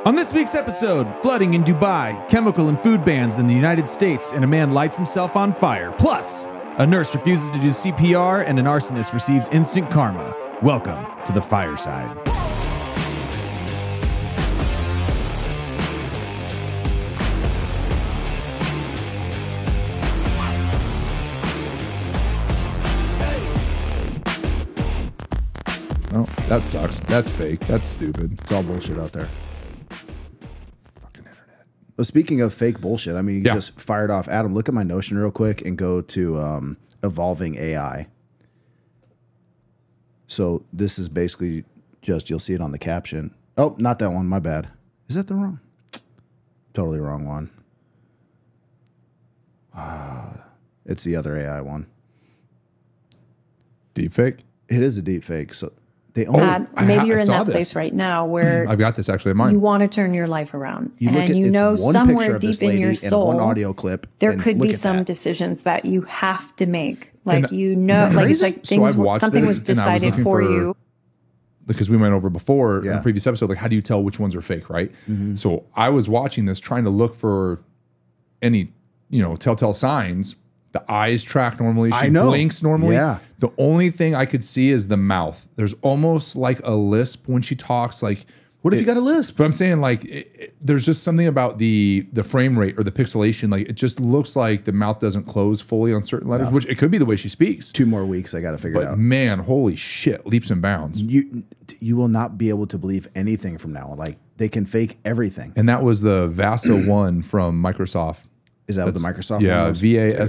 On this week's episode, flooding in Dubai, chemical and food bans in the United States, and a man lights himself on fire. Plus, a nurse refuses to do CPR and an arsonist receives instant karma. Welcome to the fireside. Oh, that sucks. That's fake. That's stupid. It's all bullshit out there. Fucking internet. Well, speaking of fake bullshit, I mean, you Yeah. just fired off. Adam, look at my Notion real quick and go to evolving AI. So this is basically just, you'll see it on the caption. Oh, not that one. My bad. Is that the wrong? Totally wrong one. It's the other AI one. Deepfake? It is a deep fake. So they only Matt, maybe you're I in saw that this. place right now where I've got this actually in mind. you want to turn your life around. you look at And you it's know one picture somewhere of this deep in lady your and soul, one audio clip. there and could look be at some that. decisions that you have to make. Like, And you know, isn't that like it's crazy? like So things, I've watched something this was and I was decided looking for for- you. Because we went over before in Yeah. the previous episode, like how do you tell which ones are fake, right? So I was watching this trying to look for any, telltale signs. The eyes track normally. She I know. blinks normally. Yeah. The only thing I could see is the mouth. There's almost like a lisp when she talks. Like, What if you got a lisp? but I'm saying like there's just something about the frame rate or the pixelation. Like it just looks like the mouth doesn't close fully on certain letters, which it could be the way she speaks. 2 more weeks. I got to figure it But out. man, holy shit, leaps and bounds. You will not be able to believe anything from now on. Like they can fake everything. And that was the VASA one from Microsoft. Is that what the Microsoft Yeah, one was?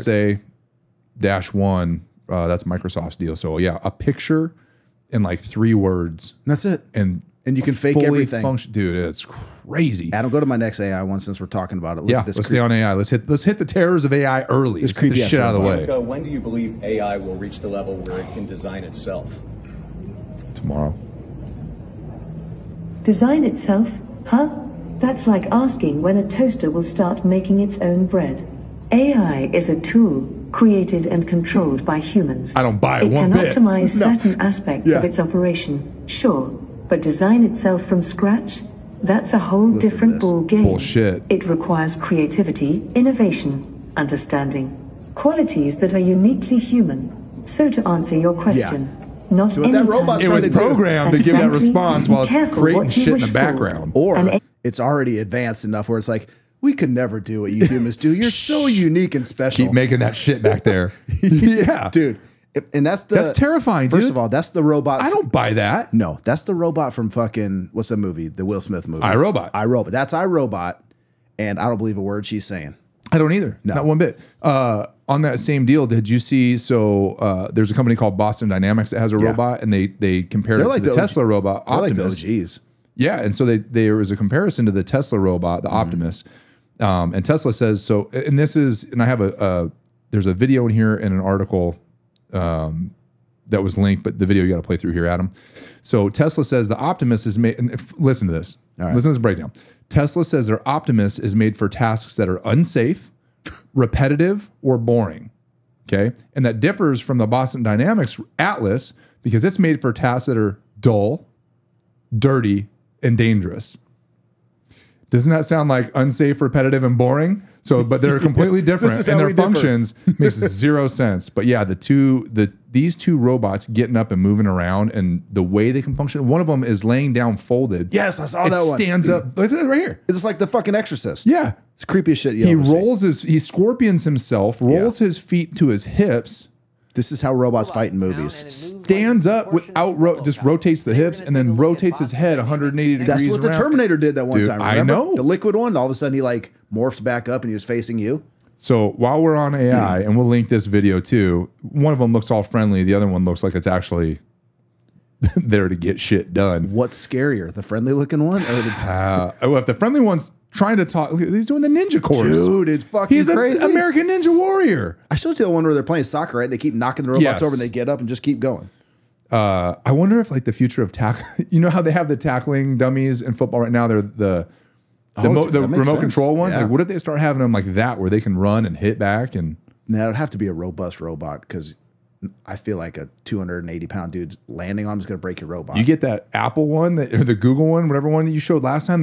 VASA-1. That's Microsoft's deal. So yeah, a picture in like 3 words, That's it. and you can fake fully everything. Dude, it's crazy. Adam, go to my next AI one since we're talking about it. Look Yeah, at this let's stay on AI. Let's hit the terrors of AI early. Let's get creepy the ass shit out of the way. robot. When do you believe AI will reach the level where it can design itself? Tomorrow. Design itself? Huh? That's like asking when a toaster will start making its own bread. AI is a tool created and controlled by humans. I don't buy it It one can bit. optimize No. certain aspects Yeah. of its operation, sure, but design itself from scratch? That's a whole Listen to different this. ball game. Bullshit. It requires creativity, innovation, understanding, qualities that are uniquely human. So to answer your question, not So what that anytime robot's It trying was to do- programmed to And give that frankly, response be while it's careful creating what you shit in the wish for. background. Or And it's already advanced enough where it's like, we could never do what you humans do. You're so unique and special. Keep making that shit back there. Yeah. Dude. And that's That's terrifying, First dude. of all, that's the robot. I don't buy that. No, that's the robot from fucking, what's the movie? The Will Smith movie. iRobot. iRobot. That's iRobot. And I don't believe a word she's saying. I don't either. No. Not one bit. On that same deal, did you see? So there's a company called Boston Dynamics that has a Yeah. robot, and they compared They're it like to the the OG Tesla robot They're like the Optimus. OGs. Yeah, and so there was a comparison to the Tesla robot, Mm-hmm. the Optimus, and Tesla says so. And this is, and I have there's a video in here and an article that was linked, but the video you got to play through here, Adam. So Tesla says the Optimus is made. And listen to this. All right. Listen to this breakdown. Tesla says their Optimus is made for tasks that are unsafe, repetitive, or boring. Okay, and that differs from the Boston Dynamics Atlas because it's made for tasks that are dull, dirty, and dangerous. Doesn't that sound like unsafe, repetitive, and boring? So, but they're completely different, is and how their we differ. functions makes zero sense. But yeah, these 2 robots getting up and moving around, and the way they can function. One of them is laying down folded. Yes, I saw it that one. stands up. Look at that right here. It's like the fucking Exorcist. Yeah, It's the creepiest shit you he ever see. rolls he scorpions himself, rolls his feet to his hips. This is how robots fight in movies. Stands up without just rotates the hips and then rotates his head 180 degrees. That's what the around. Terminator did that one Dude, time. I Remember? know. The liquid one, all of a sudden he like morphs back up and he was facing you. So while we're on AI, and we'll link this video too, one of them looks all friendly. The other one looks like it's actually there to get shit done. What's scarier, the friendly looking one or the Well, if the friendly one's trying to talk, he's doing the ninja course. dude? It's fucking He's crazy. an American Ninja Warrior. I showed you the one where they're playing soccer, right? They keep knocking the robots Yes. over and they get up and just keep going. I wonder if like the future of tackle. You know how they have the tackling dummies in football right now? They're the that makes remote sense. control ones. Yeah. Like, what if they start having them like that, where they can run and hit back? And Now it'd have to be a robust robot because I feel like a 280-pound dude landing on him is going to break your robot. you get that Apple one, or the Google one, whatever one that you showed last time. That's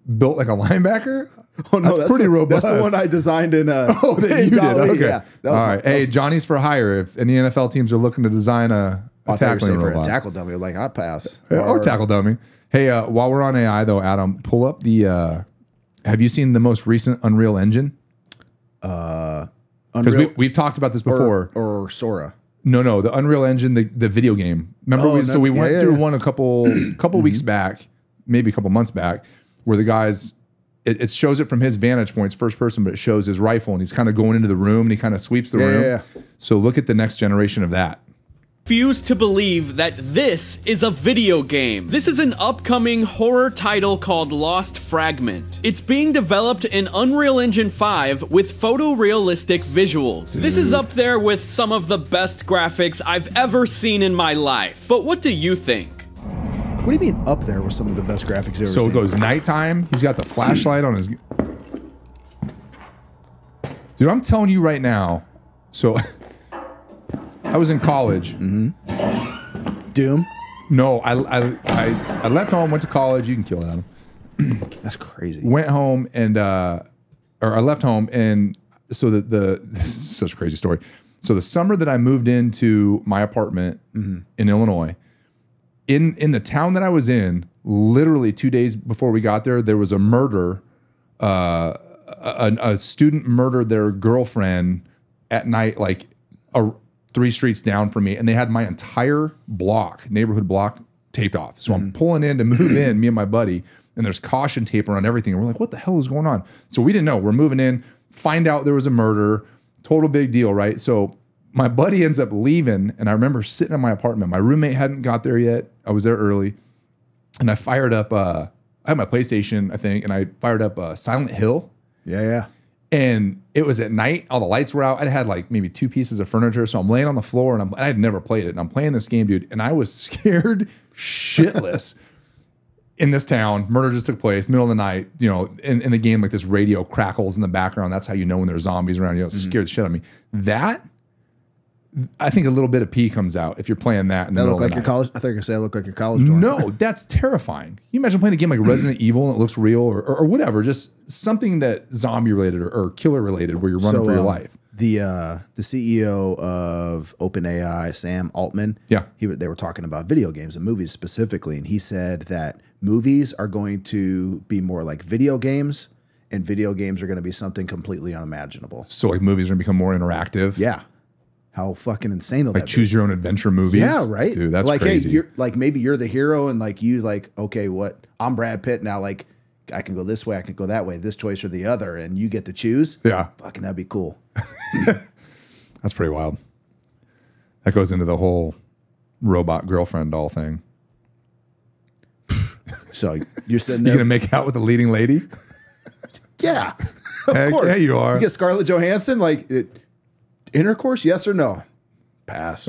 built like a linebacker. Oh no, that's pretty robust. That's the one I designed in. Oh, that you did. Dolly. Okay. Yeah, that All was right. Hey, Johnny's for hire. If any NFL teams are looking to design a tackling for robot. a tackle dummy, like I pass Or tackle dummy. Hey, while we're on AI though, Adam, pull up the. Have you seen the most recent Unreal Engine? Because we've talked about this before. Or Sora. No, the Unreal Engine, the video game. Remember, we went through one a couple weeks back, maybe a couple months back, where the guys. It shows it from his vantage point, it's first person, but it shows his rifle and he's kind of going into the room and he kind of sweeps the room. Yeah. So look at the next generation of that. Refuse to believe that this is a video game. This is an upcoming horror title called Lost Fragment. It's being developed in Unreal Engine 5 with photorealistic visuals. This is up there with some of the best graphics I've ever seen in my life. But what do you think? What do you mean up there with some of the best graphics you've ever So seen? it goes nighttime. He's got the flashlight on his. Dude, I'm telling you right now. So I was in college. Doom. No, I left home, went to college. You can kill it, Adam. That's crazy. Went home and or I left home and so this is such a crazy story. So the summer that I moved into my apartment in Illinois, in the town that I was in, literally 2 days before we got there, there was a murder. A student murdered their girlfriend at night, like 3 streets down from me, and they had my entire neighborhood block, taped off. So I'm pulling in to move in, me and my buddy, and there's caution tape around everything. And we're like, what the hell is going on? So we didn't know. We're moving in, find out there was a murder, total big deal, right? So my buddy ends up leaving, and I remember sitting in my apartment. My roommate hadn't got there yet. I was there early, and I fired up, I had my PlayStation, I think, and I fired up Silent Hill. Yeah. And it was at night. All the lights were out. I had like maybe 2 pieces of furniture. So I'm laying on the floor and I had never played it. And I'm playing this game, dude. And I was scared shitless in this town. Murder just took place, middle of the night. You know, in the game, like this radio crackles in the background. That's how you know when there's zombies around. You know, it scared the shit out of me. That, I think a little bit of pee comes out if you're playing that in the That middle look of like the your night. college. I thought you were gonna say it looked like your college dorm. No, that's terrifying. Can you imagine playing a game like Resident Evil and it looks real or whatever, just something that zombie related or killer related where you're running for your life. The CEO of OpenAI, Sam Altman, they were talking about video games and movies specifically, and he said that movies are going to be more like video games, and video games are going to be something completely unimaginable. So like movies are gonna become more interactive. Yeah. How fucking insane will that be? Choose your own adventure movies. Yeah, right. Dude, that's like, crazy. hey, you're like maybe you're the hero, and like you like, okay, what? I'm Brad Pitt now. Like, I can go this way, I can go that way, this choice or the other, and you get to choose. Yeah, fucking that'd be cool. That's pretty wild. That goes into the whole robot girlfriend doll thing. So you're sitting You're there. gonna make out with the leading lady? Yeah, of Heck, course. yeah, you are. You get Scarlett Johansson. Like intercourse, yes or no? Pass.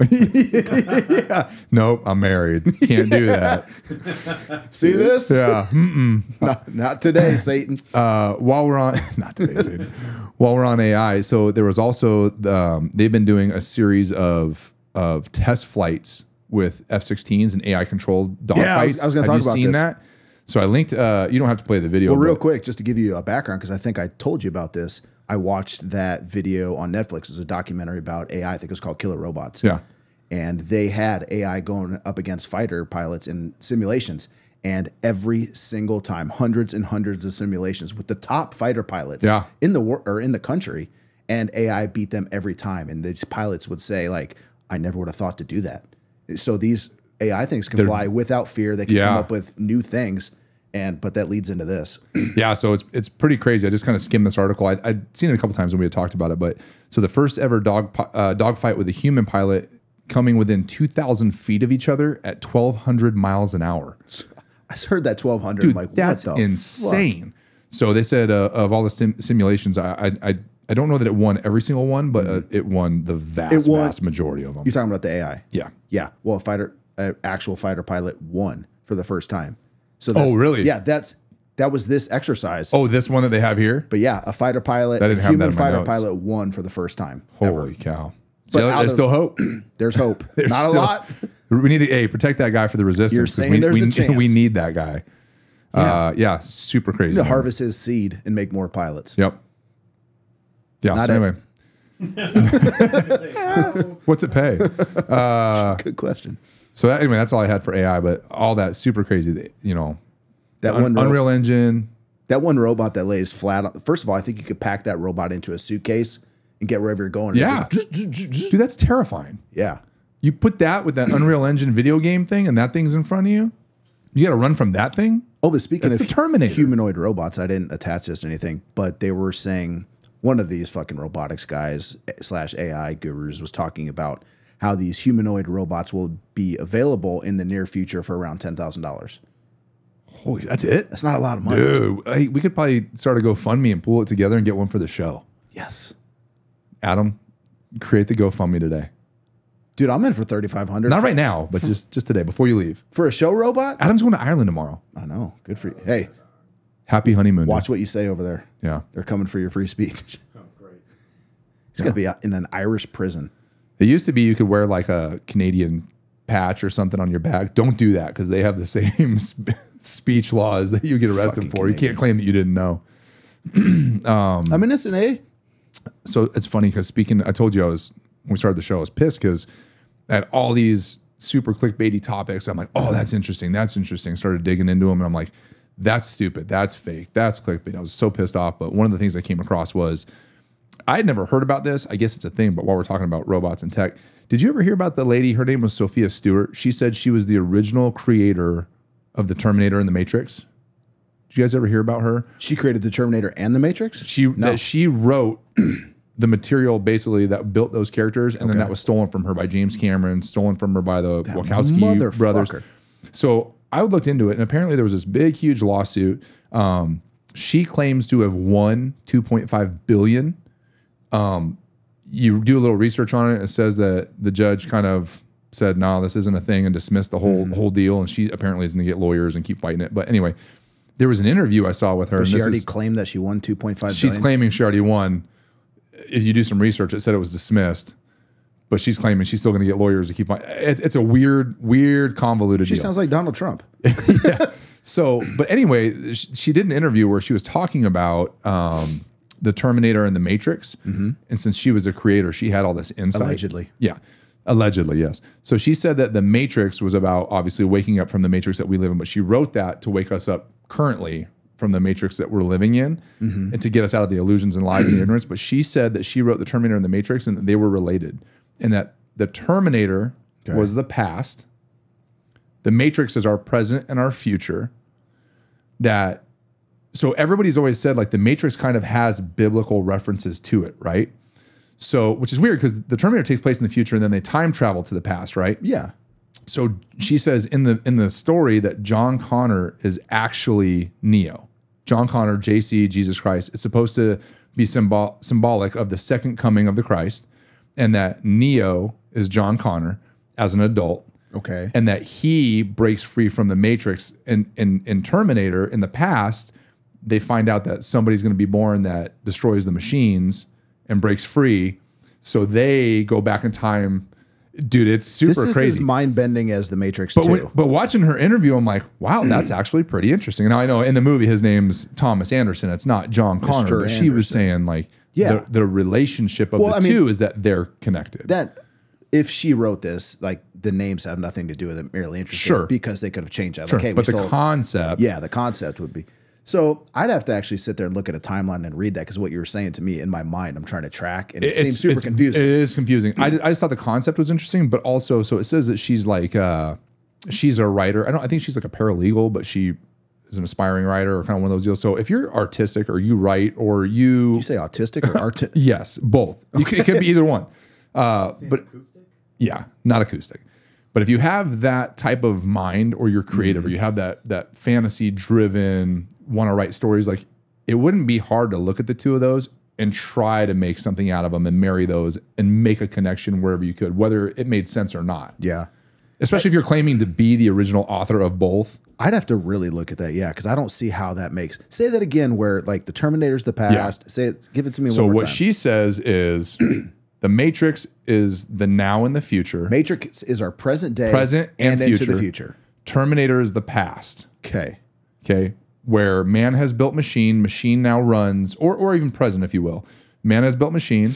Nope, I'm married. Can't do that. See this? Yeah. Not today, Satan. While we're on, not today, Satan. While we're on AI, so there was also they've been doing a series of test flights with F-16s and AI controlled dogfights. Yeah, I was gonna talk about Have you seen this. that? So I linked. You don't have to play the video. Well, real but- quick, just to give you a background, because I think I told you about this. I watched that video on Netflix. It's a documentary about AI. I think it's called Killer Robots. Yeah. And they had AI going up against fighter pilots in simulations. And every single time, hundreds and hundreds of simulations with the top fighter pilots in the country, and AI beat them every time. And these pilots would say, like, I never would have thought to do that. So these AI things can fly without fear. They can come up with new things. But that leads into this. Yeah, so it's pretty crazy. I just kind of skimmed this article. I'd seen it a couple times when we had talked about it. But so the first ever dogfight with a human pilot coming within 2,000 feet of each other at 1,200 miles an hour. I heard that 1,200. Dude, I'm like, that's what the insane. fuck? So they said Mm-hmm. of all the simulations, I don't know that it won every single one, but it won the vast majority of them. You're talking about the AI? Yeah. Yeah. Well, actual fighter pilot won for the first time. So Oh, really? Yeah, that was this exercise. Oh, this one that they have here? But yeah, a fighter pilot, I a didn't have that human in my fighter notes. pilot won for the first time. Holy cow. But So out there's of- still hope. There's hope. There's Not still- a lot. We need to protect that guy for the resistance. You're 'cause saying we, there's we, a chance. we need that guy. Yeah, super crazy. To harvest his seed and make more pilots. Yep. Yeah. Not So anyway, what's it pay? Good question. So anyway, that's all I had for AI. But all that super crazy. That, you know, That one Unreal Engine. That one robot that lays flat on. First of all, I think you could pack that robot into a suitcase and get wherever you're going. Yeah. Dude, that's terrifying. Yeah. You put that with that Unreal Engine video game thing, and that thing's in front of you. You got to run from that thing. Oh, but speaking That's of the Terminator. humanoid robots, I didn't attach this to anything, but they were saying one of these fucking robotics guys / AI gurus was talking about how these humanoid robots will be available in the near future for around $10,000. Holy, that's it? That's not a lot of money. Dude, hey, we could probably start a GoFundMe and pull it together and get one for the show. Yes. Adam, create the GoFundMe today. Dude, I'm in for $3,500. Not right now, but just today, before you leave. For a show robot? Adam's going to Ireland tomorrow. I know. Good for you. Hey, Happy honeymoon. watch what you say over there. Yeah. They're coming for your free speech. Oh, great. He's going to be in an Irish prison. It used to be you could wear like a Canadian patch or something on your back. Don't do that because they have the same speech laws that you get arrested Fucking for. You can't claim that you didn't know. I'm innocent, eh? So it's funny because I told you when we started the show, I was pissed because at all these super clickbaity topics, I'm like, oh, that's interesting. That's interesting. Started digging into them and I'm like, that's stupid. That's fake. That's clickbait. I was so pissed off. But one of the things I came across was I had never heard about this. I guess it's a thing, but while we're talking about robots and tech, did you ever hear about the lady? Her name was Sophia Stewart. She said she was the original creator of the Terminator and the Matrix. Did you guys ever hear about her? She created the Terminator and the Matrix? That she wrote the material basically that built those characters, and then that was stolen from her by James Cameron, stolen from her by the Wachowski brothers. So I looked into it, and apparently there was this big, huge lawsuit. She claims to have won $2.5 billion. You do a little research on it. It says that the judge kind of said, "No, this isn't a thing," and dismissed the whole deal. And she apparently is going to get lawyers and keep fighting it. But anyway, there was an interview I saw with her. But and she already claimed that she won $2.5 billion. She's claiming she already won. If you do some research, it said it was dismissed, but she's claiming she's still going to get lawyers to keep fighting. It's a weird, convoluted deal. She sounds like Donald Trump. Yeah. So, but anyway, she did an interview where she was talking about the Terminator and the Matrix. And since she was a creator, she had all this insight. Allegedly. Yeah. Allegedly, yes. So she said that the Matrix was about obviously waking up from the Matrix that we live in, but she wrote that to wake us up currently from the Matrix that we're living in and to get us out of the illusions and lies and the ignorance. But she said that she wrote the Terminator and the Matrix and that they were related and that the Terminator was the past. The Matrix is our present and our future. So everybody's always said like the Matrix kind of has biblical references to it, right? So, which is weird because the Terminator takes place in the future and then they time travel to the past, right? Yeah. So she says in the story that John Connor is actually Neo. John Connor, JC, Jesus Christ. It's supposed to be symbolic of the second coming of the Christ, and that Neo is John Connor as an adult. Okay. And that he breaks free from the Matrix. And in Terminator, in the past, they find out that somebody's going to be born that destroys the machines and breaks free. So they go back in time. Dude, it's super this crazy. This is mind-bending as the Matrix 2. But watching her interview, I'm like, wow, that's actually pretty interesting. Now, I know in the movie, his name's Thomas Anderson. It's not John Connor. But she was saying, like, the relationship of the two is that they're connected. That if she wrote this, like, the names have nothing to do with it, merely interesting. Sure. Because they could have changed that. Sure. Like, hey, but the concept. Yeah, the concept would be. So I'd have to actually sit there and look at a timeline and read that because what you were saying to me in my mind, I'm trying to track, and it seems super confusing. It is confusing. I just thought the concept was interesting, but also, so it says that she's like, she's a writer. I think she's like a paralegal, but she is an aspiring writer or kind of one of those deals. So if you're artistic or you write or you... Did you say autistic or artistic? Yes, both. Okay. It could be either one. But acoustic? Yeah, not acoustic. But if you have that type of mind or you're creative or you have that fantasy driven, want to write stories, like it wouldn't be hard to look at the two of those and try to make something out of them and marry those and make a connection wherever you could, whether it made sense or not. Yeah. Especially if you're claiming to be the original author of both. I'd have to really look at that, yeah, because I don't see how that makes... Say that again where like the Terminator's the past. Yeah. Say it, give it to me one more time. So what she says is... The Matrix is the now and the future. Matrix is our present day. Present and future. Into the future. Terminator is the past. Okay. okay, where man has built machine now runs, or even present, if you will. Man has built machine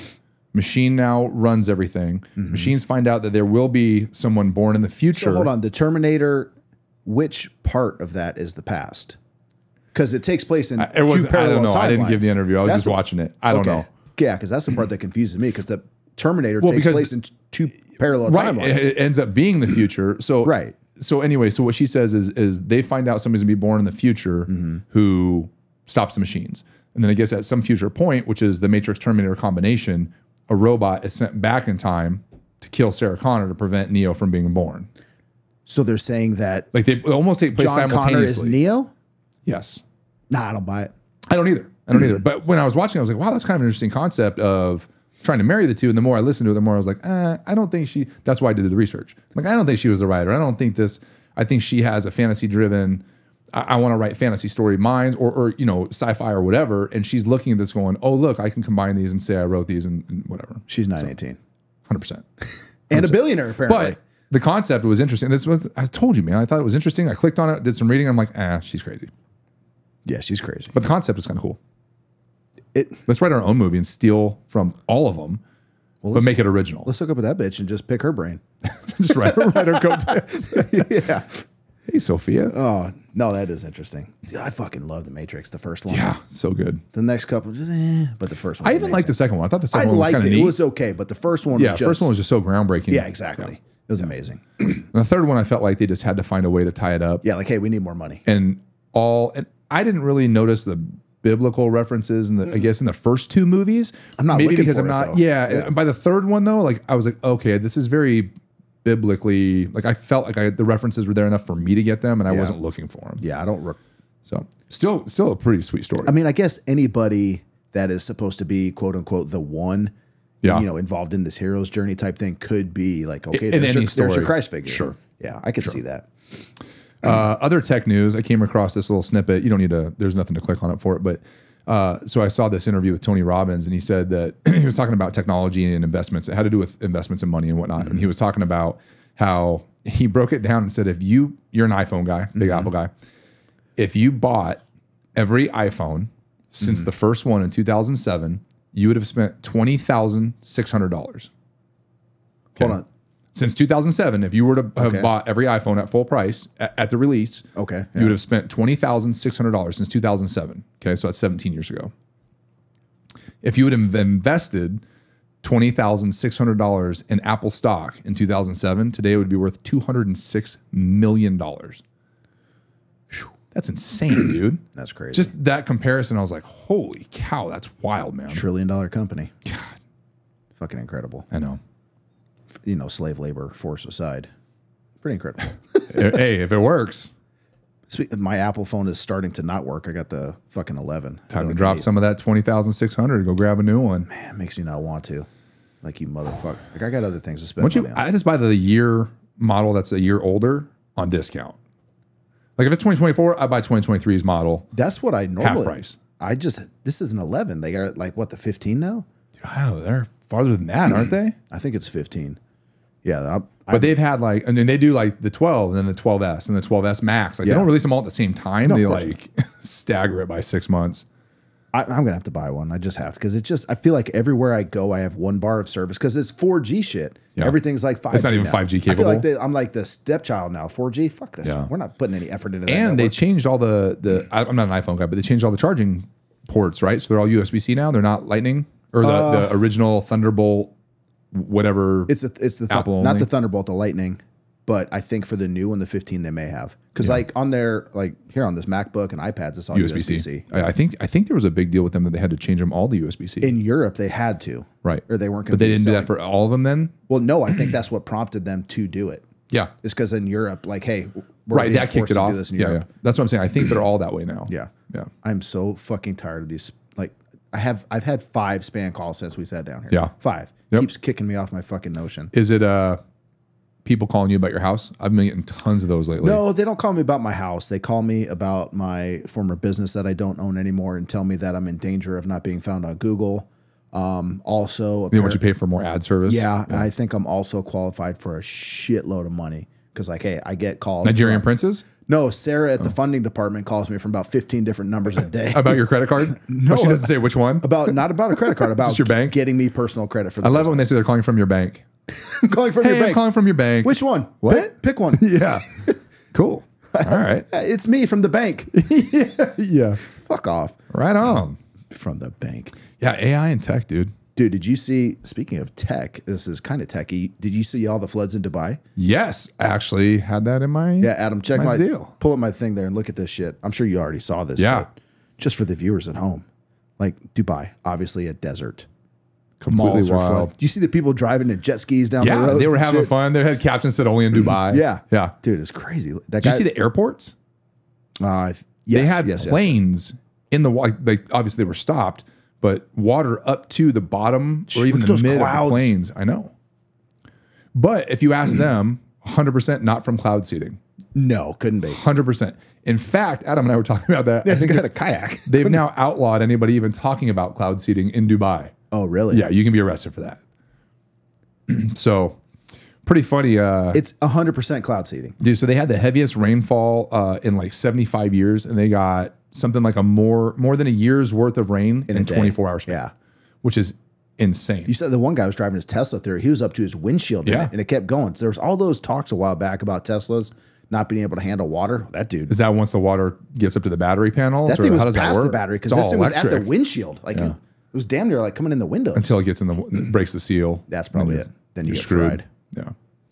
now runs everything. Machines find out that there will be someone born in the future. So hold on, the Terminator, which part of that is the past? Because it takes place in I don't know. I didn't give the interview. I was just watching it. I don't know. Yeah, because that's the part that confuses me. Because the Terminator takes place in two parallel timelines. It ends up being the future. So right. So anyway, so what she says is they find out somebody's gonna be born in the future who stops the machines, and then I guess at some future point, which is the Matrix Terminator combination, a robot is sent back in time to kill Sarah Connor to prevent Neo from being born. So they're saying that like they almost take place John simultaneously. Connor is Neo? Yes. Nah, I don't buy it. I don't either. But when I was watching, I was like, wow, that's kind of an interesting concept of trying to marry the two. And the more I listened to it, the more I was like, I don't think she, that's why I did the research. Like, I don't think she was the writer. I don't think this, I think she has a fantasy driven, I want to write fantasy story minds or sci-fi or whatever. And she's looking at this going, oh, look, I can combine these and say I wrote these and whatever. She's 918. 100%. And a billionaire, apparently. But the concept was interesting. This was, I told you, man, I thought it was interesting. I clicked on it, did some reading. I'm like, she's crazy. Yeah, she's crazy. But the concept was kind of cool. Let's write our own movie and steal from all of them, but make it original. Let's hook up with that bitch and just pick her brain. Just write her coattails. Yeah. Hey, Sophia. Oh, no, that is interesting. Dude, I fucking love The Matrix, the first one. Yeah, so good. The next couple, just but the first one. I even liked the second one. I thought the second one was kind of neat. It was okay, but the first one was just... Yeah, first one was just so groundbreaking. Yeah, exactly. Yeah. It was amazing. And the third one, I felt like they just had to find a way to tie it up. Yeah, like, hey, we need more money. And I didn't really notice the biblical references in I guess in the first two movies. I'm not maybe looking because for I'm it, not. though. Yeah. By the third one though, like I was like, okay, this is very biblically. Like I felt like the references were there enough for me to get them, and I wasn't looking for them. Yeah, I don't. So still a pretty sweet story. I mean, I guess anybody that is supposed to be quote unquote the one, involved in this hero's journey type thing could be like, okay, there's your Christ figure. Sure. Yeah, I could see that. Other tech news, I came across this little snippet. You don't need to, there's nothing to click on it for it. But so I saw this interview with Tony Robbins, and he said that he was talking about technology and investments. It had to do with investments and money and whatnot. And he was talking about how he broke it down and said, if you're an iPhone guy, big Apple guy, if you bought every iPhone since the first one in 2007, you would have spent $20,600. Okay? Hold on. Since 2007, if you were to have bought every iPhone at full price at the release, you would have spent $20,600 since 2007. Okay, so that's 17 years ago. If you would have invested $20,600 in Apple stock in 2007, today it would be worth $206 million. That's insane, dude. That's crazy. Just that comparison, I was like, holy cow, that's wild, man. $1 trillion company. God. Fucking incredible. I know. Slave labor force aside. Pretty incredible. Hey, if it works. My Apple phone is starting to not work. I got the fucking 11. Time to drop some of that 20,600 to go grab a new one. Man, it makes me not want to. Like, you motherfucker. Like, I got other things to spend money on. I just buy the year model that's a year older on discount. Like if it's 2024, I buy 2023's model. That's what I normally. Half price. This is an 11. They got like what, the 15 now? Dude, I don't know. They're farther than that, aren't they? I think it's 15. Yeah. But they've had like, and then they do like the 12 and then the 12S and the 12S Max. Like they don't release them all at the same time. No, they like stagger it by 6 months. I'm going to have to buy one. I just have to. Because I feel like everywhere I go, I have one bar of service. Because it's 4G shit. Yeah. Everything's like 5G. It's not even 5G capable. I feel like I'm like the stepchild now. 4G? Fuck this. Yeah. We're not putting any effort into that. And they changed all the I'm not an iPhone guy, but they changed all the charging ports, right? So they're all USB-C now. They're not Lightning or the original Thunderbolt, whatever. It's the Apple not only. the Thunderbolt, the Lightning. But I think for the new one, the 15, they may have. Because like on their, like here on this MacBook and iPads, it's all USB-C. I think there was a big deal with them that they had to change them all to USB-C. In Europe, they had to. Right. Or they weren't going to. But they didn't do that for all of them then? Well, no, I think that's what prompted them to do it. Yeah. It's because in Europe, like, hey, we're right, that kicked it off. This in yeah, Europe. yeah. That's what I'm saying. I think they're all that way now. Yeah. Yeah. I'm so fucking tired of these. Like, I've had 5 spam calls since we sat down here. Yeah. 5. Yep. Keeps kicking me off my fucking notion. Is it people calling you about your house? I've been getting tons of those lately. No, they don't call me about my house. They call me about my former business that I don't own anymore and tell me that I'm in danger of not being found on Google. Also, they want you to pay for more ad service. Yeah, I think I'm also qualified for a shitload of money because, like, hey, I get called. Nigerian princes? No, Sarah at the funding department calls me from about 15 different numbers a day. About your credit card? No, Oh, she doesn't say which one. not about a credit card, about Just your bank? getting me personal credit for the I love it when they say they're calling from your bank. I'm calling from your Hey, bank. I'm calling from your bank. Which one? What? Pick one. Yeah. Cool. All right. It's me from the bank. Yeah. Fuck off. Right on. From the bank. Yeah, AI and tech, dude. Dude, did you see, speaking of tech, this is kind of techie. Did you see all the floods in Dubai? Yes, I actually had that in my Yeah, Adam, check my deal. pull up my thing there and look at this shit. I'm sure you already saw this. Yeah. But just for the viewers at home. Like Dubai, obviously a desert. Completely Malls are wild. flooded. Do you see the people driving in jet skis down the Yeah, road? they were having fun. They had captions said only in Dubai. Yeah. Yeah. Dude, it's crazy. That Did guy, you see the airports? yes, They had yes, yes. planes in the like obviously they were stopped, but water up to the bottom or even look the at those mid of the clouds. planes. I know. But if you ask them, 100% not from cloud seeding. No, couldn't be. 100%. In fact, Adam and I were talking about that. Yeah, I this think guy had a it's- kayak. they've now outlawed anybody even talking about cloud seeding in Dubai. Oh, really? Yeah, you can be arrested for that. So, pretty funny. It's 100% cloud seeding. Dude, so they had the heaviest rainfall in like 75 years, and they got something like a more than a year's worth of rain in a day. 24 hours. Yeah. Which is insane. You said the one guy was driving his Tesla through. He was up to his windshield in Yeah. it, and it kept going. So there was all those talks a while back about Teslas not being able to handle water. That dude, Is that once the water gets up to the battery panels? that or thing was how does that past work? the battery because It's this all thing was at the electric windshield. Like it was damn near like coming in the windows. until it gets in the breaks the seal. That's probably it. Then you you're get screwed. fried. Yeah.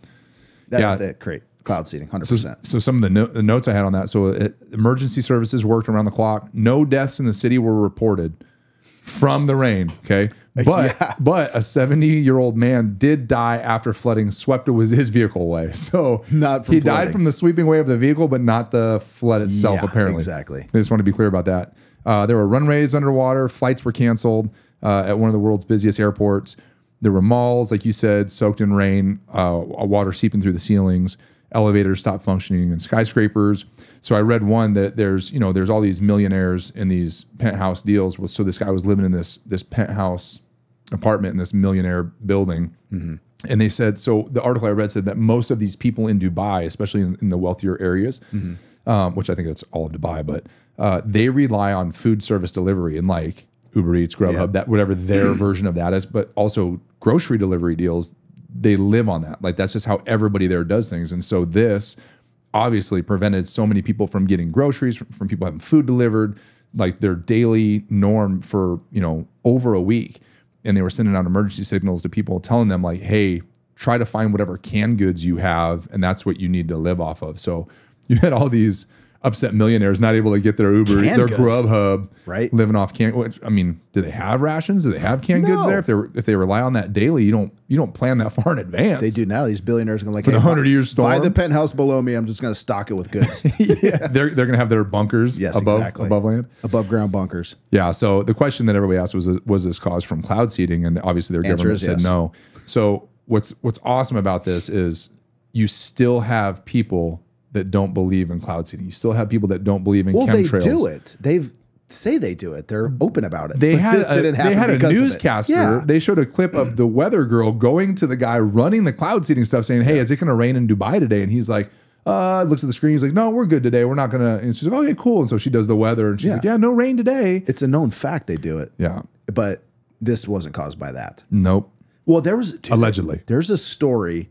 That's Yeah. it. Great. Cloud seeding, 100%. So some of the notes I had on that. So emergency services worked around the clock. No deaths in the city were reported from the rain. Okay, but a 70-year-old man did die after flooding swept his vehicle away. So Not from he flooding. died from the sweeping away of the vehicle, but not the flood itself. Yeah, apparently, exactly. I just want to be clear about that. There were runways underwater. Flights were canceled at one of the world's busiest airports. There were malls, like you said, soaked in rain, water seeping through the ceilings. Elevators stopped functioning, and skyscrapers. So I read one that there's all these millionaires in these penthouse deals. So this guy was living in this penthouse apartment in this millionaire building, and they said, so the article I read said that most of these people in Dubai, especially in the wealthier areas, which I think that's all of Dubai, but they rely on food service delivery and like Uber Eats, Grubhub, that whatever their version of that is, but also grocery delivery deals. They live on that. Like that's just how everybody there does things. And so this obviously prevented so many people from getting groceries, from people having food delivered, like their daily norm for, over a week. And they were sending out emergency signals to people telling them like, hey, try to find whatever canned goods you have. And that's what you need to live off of. So you had all these upset millionaires not able to get their Uber, Canned their goods. Grubhub, Right. living off canned. I mean, do they have rations? Do they have canned goods No. there? If they rely on that daily, you don't plan that far in advance. They do now. These billionaires are going to like, With a 100-year storm? buy the penthouse below me. I'm just going to stock it with goods. Yeah, they're gonna have their bunkers Yes, above exactly. land. Above ground bunkers. Yeah. So the question that everybody asked was this caused from cloud seeding? And obviously their Answer government is said yes. no. So what's awesome about this is you still have people that don't believe in cloud seeding. You still have people that don't believe in Well, chemtrails. they do it. Say they do it. They're open about it. They But had this didn't happen they had a because of it. newscaster. Yeah. They showed a clip of the weather girl going to the guy running the cloud seeding stuff, saying, "Hey, is it going to rain in Dubai today?" And he's like, looks at the screen. He's like, "No, we're good today. We're not going to." And she's like, "Okay, cool." And so she does the weather, and she's Yeah. like, "Yeah, no rain today." It's a known fact they do it. Yeah. But this wasn't caused by that. Nope. Well, there was Allegedly. There's a story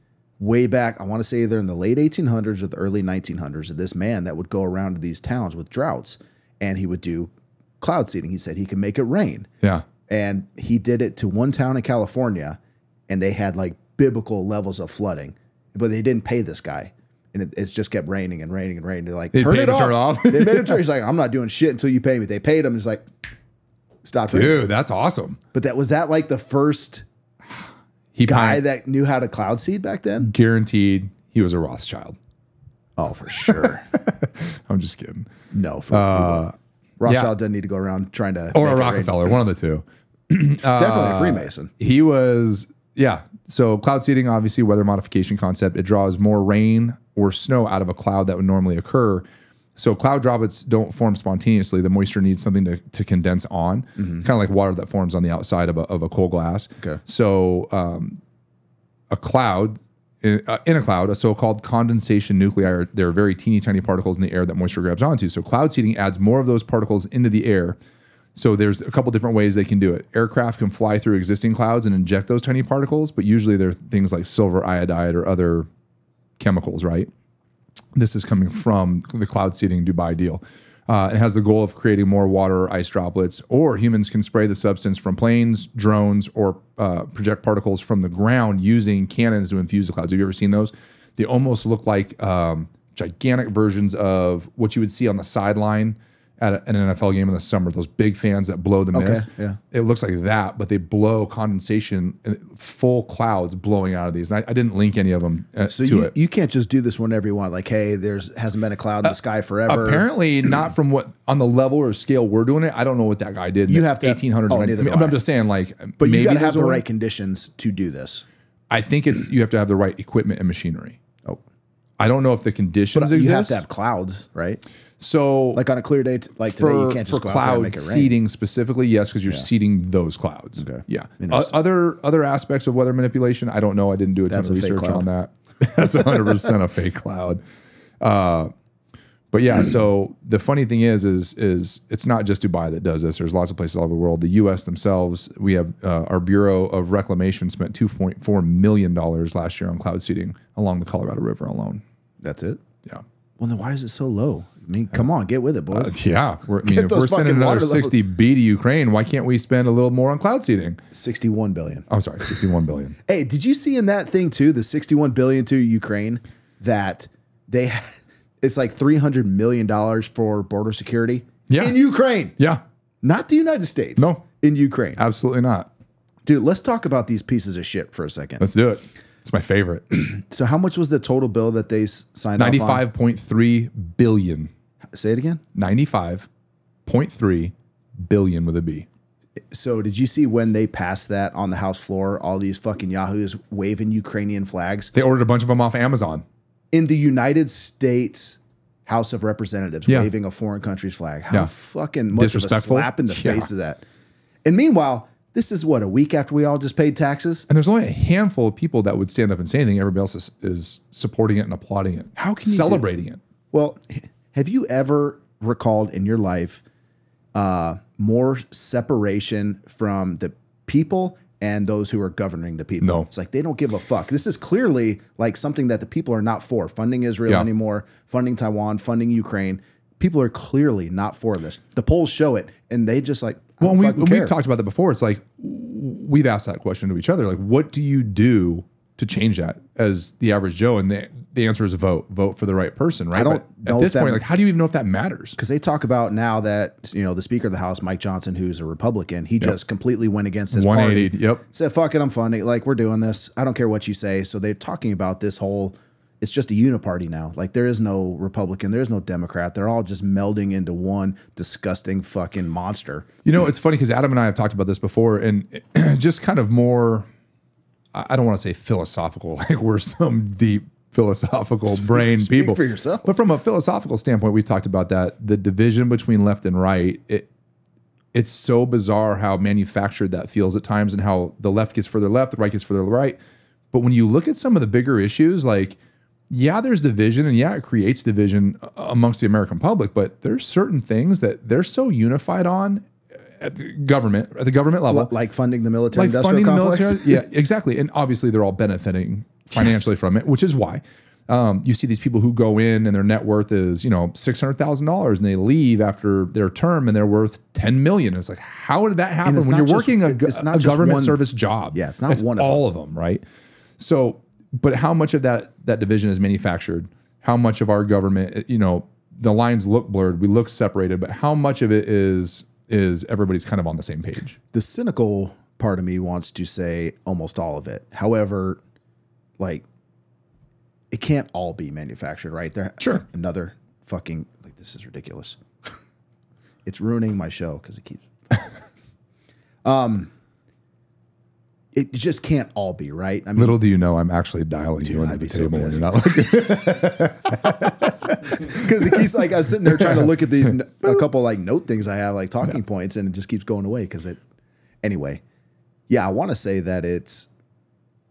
way back. I want to say either in the late 1800s or the early 1900s of this man that would go around to these towns with droughts, and he would do cloud seeding. He said he could make it rain, Yeah. and he did it to one town in California, and they had like biblical levels of flooding, but they didn't pay this guy. And it's just kept raining and raining and raining. They're like, They turn paid it him to turn it off. off. They made him turn. He's like, I'm not doing shit until you pay me. They paid him. He's like, stop. raining. Dude, that's awesome. But was that like the first He guy probably that knew how to cloud seed back then? guaranteed he was a Rothschild. Oh, for sure. I'm just kidding. No, Rothschild doesn't need to go around trying to Or make a it rain. Rockefeller, one of the two. Definitely a Freemason. He was, yeah. So cloud seeding, obviously weather modification concept. It draws more rain or snow out of a cloud that would normally occur. So cloud droplets don't form spontaneously. The moisture needs something to condense on, kind of like water that forms on the outside of a cold glass. Okay. So a cloud in a cloud, a so-called condensation nuclei. They're very teeny tiny particles in the air that moisture grabs onto. So cloud seeding adds more of those particles into the air. So there's a couple different ways they can do it. Aircraft can fly through existing clouds and inject those tiny particles, but usually they're things like silver iodide or other chemicals, right? This is coming from the cloud seeding Dubai deal. It has the goal of creating more water or ice droplets, or humans can spray the substance from planes, drones, or project particles from the ground using cannons to infuse the clouds. Have you ever seen those? They almost look like gigantic versions of what you would see on the sideline at an NFL game in the summer, those big fans that blow the mist. Yeah. It looks like that, but they blow condensation, full clouds blowing out of these. And I didn't link any of them to it. You can't just do this whenever you want. Like, hey, hasn't been a cloud in the sky forever. Apparently not from what, on the level or scale we're doing it. I don't know what that guy did. You have to 1800s. I'm just saying, like, but maybe you got to have the right conditions to do this. I think you have to have the right equipment and machinery. Oh, I don't know if the conditions exist. You have to have clouds, right? So, like on a clear day, like today, you can't just go out there and make it rain. Seeding specifically, yes, because you're seeding those clouds. Okay. Yeah. Other aspects of weather manipulation, I don't know. I didn't do a ton of research on that. That's 100% a fake cloud. But yeah, so the funny thing is it's not just Dubai that does this. There's lots of places all over the world. The U.S. themselves, we have our Bureau of Reclamation spent $2.4 million last year on cloud seeding along the Colorado River alone. That's it? Yeah. Well, then why is it so low? I mean, come on, get with it, boys. If we're sending another 60 B to Ukraine, why can't we spend a little more on cloud seeding? 61 billion. I'm sorry, 61 billion. Hey, did you see in that thing too, the 61 billion to Ukraine, that it's like $300 million for border security in Ukraine? Yeah. Not the United States. No. In Ukraine. Absolutely not. Dude, let's talk about these pieces of shit for a second. Let's do it. It's my favorite. So how much was the total bill that they signed off on? 95.3 billion. Say it again? 95.3 billion with a B. So did you see when they passed that on the House floor, all these fucking yahoos waving Ukrainian flags? They ordered a bunch of them off Amazon. In the United States House of Representatives, waving a foreign country's flag. How fucking much of a slap in the face is that? And meanwhile, this is what, a week after we all just paid taxes? And there's only a handful of people that would stand up and say anything. Everybody else is supporting it and applauding it. How can you celebrating it? Well, have you ever recalled in your life more separation from the people and those who are governing the people? No. It's like they don't give a fuck. This is clearly like something that the people are not for. Funding Israel anymore, funding Taiwan, funding Ukraine. People are clearly not for this. The polls show it, and they just like, well, we've talked about that before. It's like we've asked that question to each other. Like, what do you do to change that as the average Joe? And the answer is vote for the right person, right? I don't know at this point, like, how do you even know if that matters? Because they talk about now that, the Speaker of the House, Mike Johnson, who's a Republican, he just completely went against his 180, party. Said, fuck it, I'm funding. Like, we're doing this. I don't care what you say. So they're talking about this whole, it's just a uniparty now. Like, there is no Republican, there is no Democrat. They're all just melding into one disgusting fucking monster. It's funny because Adam and I have talked about this before, and just kind of more, I don't want to say philosophical, like we're some deep philosophical brain people. Speak for yourself. But from a philosophical standpoint, we talked about that. The division between left and right, it's so bizarre how manufactured that feels at times, and how the left gets further left, the right gets further right. But when you look at some of the bigger issues, like, there's division, and it creates division amongst the American public, but there's certain things that they're so unified on at the government level. Like funding the military industrial complex? Yeah, exactly. And obviously they're all benefiting financially from it, which is why you see these people who go in and their net worth is, $600,000, and they leave after their term and they're worth $10 million. It's like, how did that happen when you're working a government service job? Yeah, it's not one of them. All of them, right? So, but how much of that division is manufactured? How much of our government, the lines look blurred, we look separated, but how much of it is everybody's kind of on the same page? The cynical part of me wants to say almost all of it. However, like, it can't all be manufactured, right? Sure. Another fucking, like, this is ridiculous. It's ruining my show because it keeps. It just can't all be, right? I mean, little do you know, I'm actually dialing you under the table when you're not looking. Because it keeps, like, I was sitting there trying to look at these, a couple like note things I have, like talking points, and it just keeps going away because anyway. Yeah, I want to say that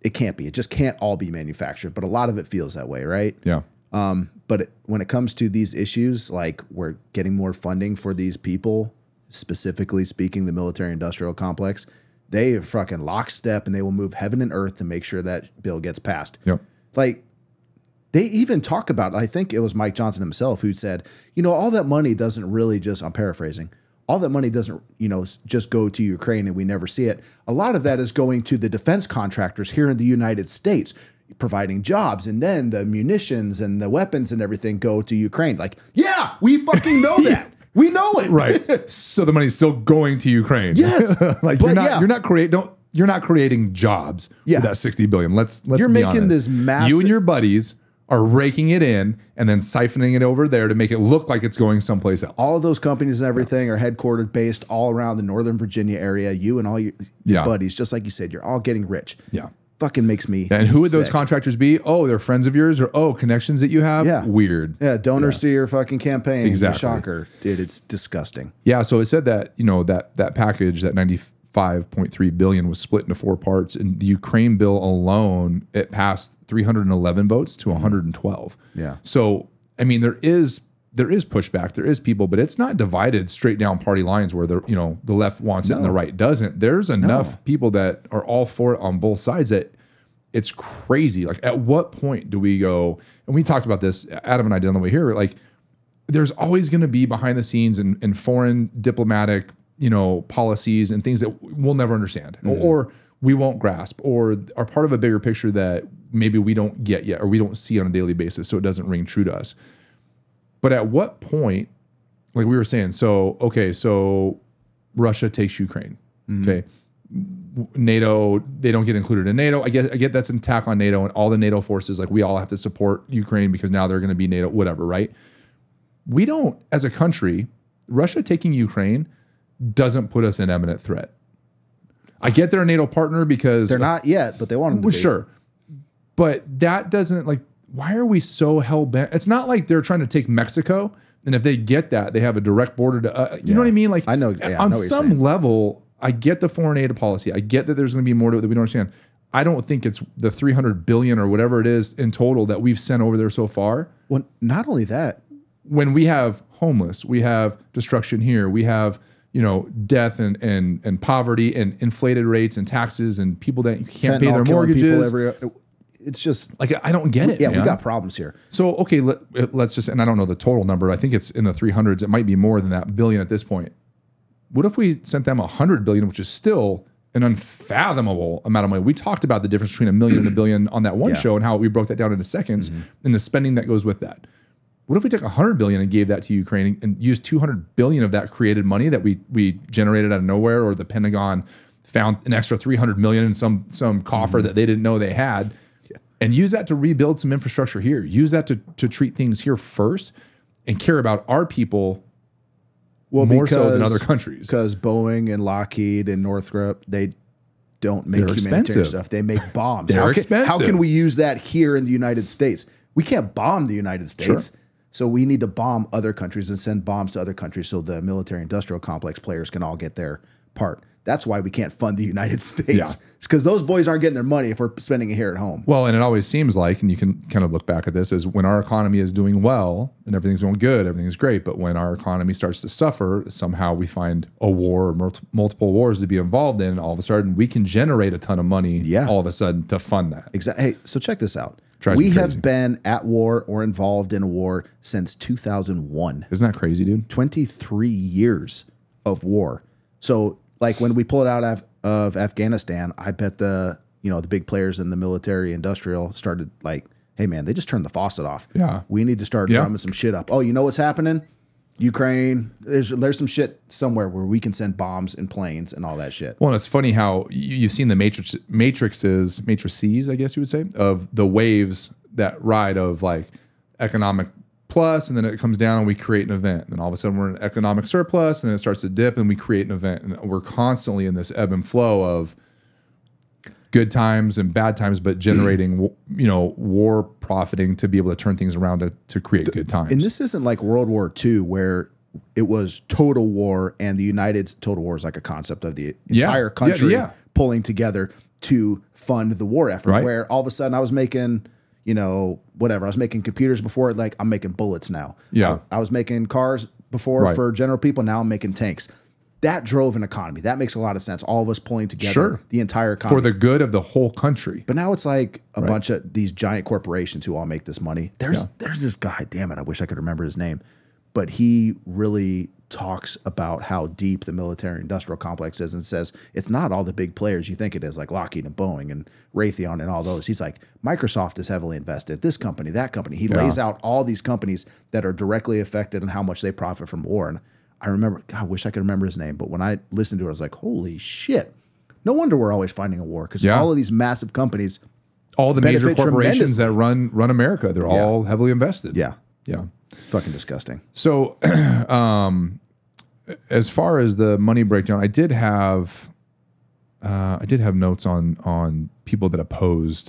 it can't be. It just can't all be manufactured. But a lot of it feels that way, right? Yeah. But when it comes to these issues, like we're getting more funding for these people, specifically speaking, the military industrial complex, they are fucking lockstep and they will move heaven and earth to make sure that bill gets passed. Yep. Like they even talk about, I think it was Mike Johnson himself who said, you know, all that money doesn't really just, I'm paraphrasing, all that money doesn't, you know, just go to Ukraine and we never see it. A lot of that is going to the defense contractors here in the United States, providing jobs, and then the munitions and the weapons and everything go to Ukraine. Like, yeah, we fucking know that. We know it. Right. So the money's still going to Ukraine. Yes. Like you're not creating jobs with that $60 billion. Let's you're be making honest. this massive. You and your buddies are raking it in and then siphoning it over there to make it look like it's going someplace else. All of those companies and everything are headquartered based all around the Northern Virginia area. You and all your buddies, just like you said, you're all getting rich. Yeah. Fucking makes me And who would those sick. contractors be? Oh, they're friends of yours, or connections that you have? Yeah. Weird. Yeah, donors to your fucking campaign. Exactly. Shocker. Dude, it's disgusting. Yeah, so it said that, you know, that package, that $95.3 billion was split into 4 parts. And the Ukraine bill alone, it passed 311 votes to 112. Yeah. So, I mean, there is pushback, there is people, but it's not divided straight down party lines where the left wants it and the right doesn't. There's enough people that are all for it on both sides that it's crazy. Like, at what point do we go? And we talked about this, Adam and I did on the way here. Like, there's always going to be behind the scenes and foreign diplomatic, you know, policies and things that we'll never understand or we won't grasp or are part of a bigger picture that maybe we don't get yet or we don't see on a daily basis, so it doesn't ring true to us. But at what point, like we were saying, so Russia takes Ukraine. Okay. NATO, they don't get included in NATO. I get that's an attack on NATO and all the NATO forces. Like, we all have to support Ukraine because now they're going to be NATO, whatever, right? We don't, as a country, Russia taking Ukraine doesn't put us in imminent threat. I get they're a NATO partner because They're not yet, but they want them to be. Sure. But that doesn't, like, why are we so hell-bent? It's not like they're trying to take Mexico, and if they get that, they have a direct border to, you know what I mean? Like, I know. Yeah, I know what you're some saying. level, I get the foreign aid policy. I get that there's going to be more to it that we don't understand. I don't think it's the $300 billion or whatever it is in total that we've sent over there so far. Well, not only that. When we have homeless, we have destruction here, we have, you know, death and poverty and inflated rates and taxes and people that can't pay their mortgages. It's just like, I don't get it. Yeah, man. we got problems here. So, okay, let's just, and I don't know the total number. I think it's in the 300s. It might be more than that billion at this point. What if we sent them $100 billion, which is still an unfathomable amount of money? We talked about the difference between $1 million and $1 billion on that one show and how we broke that down into seconds and the spending that goes with that. What if we took $100 billion and gave that to Ukraine and used $200 billion of that created money that we generated out of nowhere, or the Pentagon found an extra $300 million in some coffer that they didn't know they had, and use that to rebuild some infrastructure here. Use that to treat things here first and care about our people more so than other countries. Because Boeing and Lockheed and Northrop, they don't make They're humanitarian expensive. stuff. They make bombs. They're expensive. How can we use that here in the United States? We can't bomb the United States. Sure. So we need to bomb other countries and send bombs to other countries so the military industrial complex players can all get their part. That's why we can't fund the United States. Yeah. It's because those boys aren't getting their money if we're spending it here at home. Well, and it always seems like, and you can kind of look back at this, is when our economy is doing well and everything's going good, everything's great. But when our economy starts to suffer, somehow we find a war or multiple wars to be involved in. All of a sudden, we can generate a ton of money all of a sudden to fund that. Exactly. Hey, so check this out. Drives We me have crazy. been at war or involved in a war since 2001. Isn't that crazy, dude? 23 years of war. So, like, when we pulled out of Afghanistan, I bet the big players in the military industrial started like, hey man, they just turned the faucet off. Yeah. We need to start drumming some shit up. Oh, you know what's happening? Ukraine, there's some shit somewhere where we can send bombs and planes and all that shit. Well, and it's funny how you've seen the matrices, I guess you would say, of the waves that ride of like economic plus, and then it comes down and we create an event. And then all of a sudden we're in economic surplus, and then it starts to dip and we create an event. And we're constantly in this ebb and flow of good times and bad times, but generating, war profiting to be able to turn things around to create good times. And this isn't like World War II where it was total war and total war is like a concept of the entire country pulling together to fund the war effort. Right. Where all of a sudden I was making, whatever. I was making computers before, like I'm making bullets now. Yeah. I was making cars before for general people. Now I'm making tanks. That drove an economy. That makes a lot of sense. All of us pulling together the entire economy. For the good of the whole country. But now it's like a bunch of these giant corporations who all make this money. There's this guy, damn it, I wish I could remember his name. But he really talks about how deep the military industrial complex is and says it's not all the big players you think it is, like Lockheed and Boeing and Raytheon and all those. He's like, Microsoft is heavily invested, this company, that company. He lays out all these companies that are directly affected and how much they profit from war. And I remember, God, I wish I could remember his name, but when I listened to it, I was like, holy shit. No wonder we're always fighting a war, because all of these massive companies, all the major corporations that run America, they're all heavily invested. Yeah. Yeah. Fucking disgusting. So as far as the money breakdown, I did have notes on people that opposed.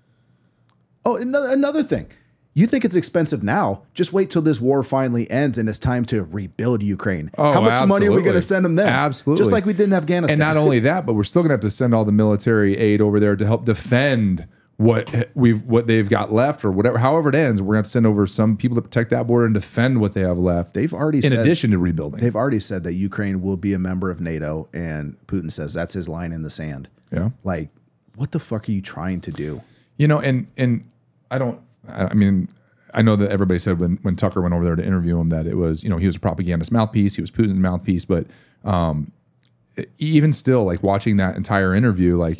Oh, another thing. You think it's expensive now? Just wait till this war finally ends and it's time to rebuild Ukraine. Oh, how much money are we going to send them then? Absolutely. Just like we did in Afghanistan. And not only that, but we're still going to have to send all the military aid over there to help defend what they've got left, or whatever. However it ends, we're going to have to send over some people to protect that border and defend what they have left. They've already said, in addition to rebuilding. They've already said that Ukraine will be a member of NATO, and Putin says that's his line in the sand. Yeah. Like, what the fuck are you trying to do? And I mean, I know that everybody said when Tucker went over there to interview him that it was, he was a propagandist mouthpiece, he was Putin's mouthpiece, but even still, like watching that entire interview, like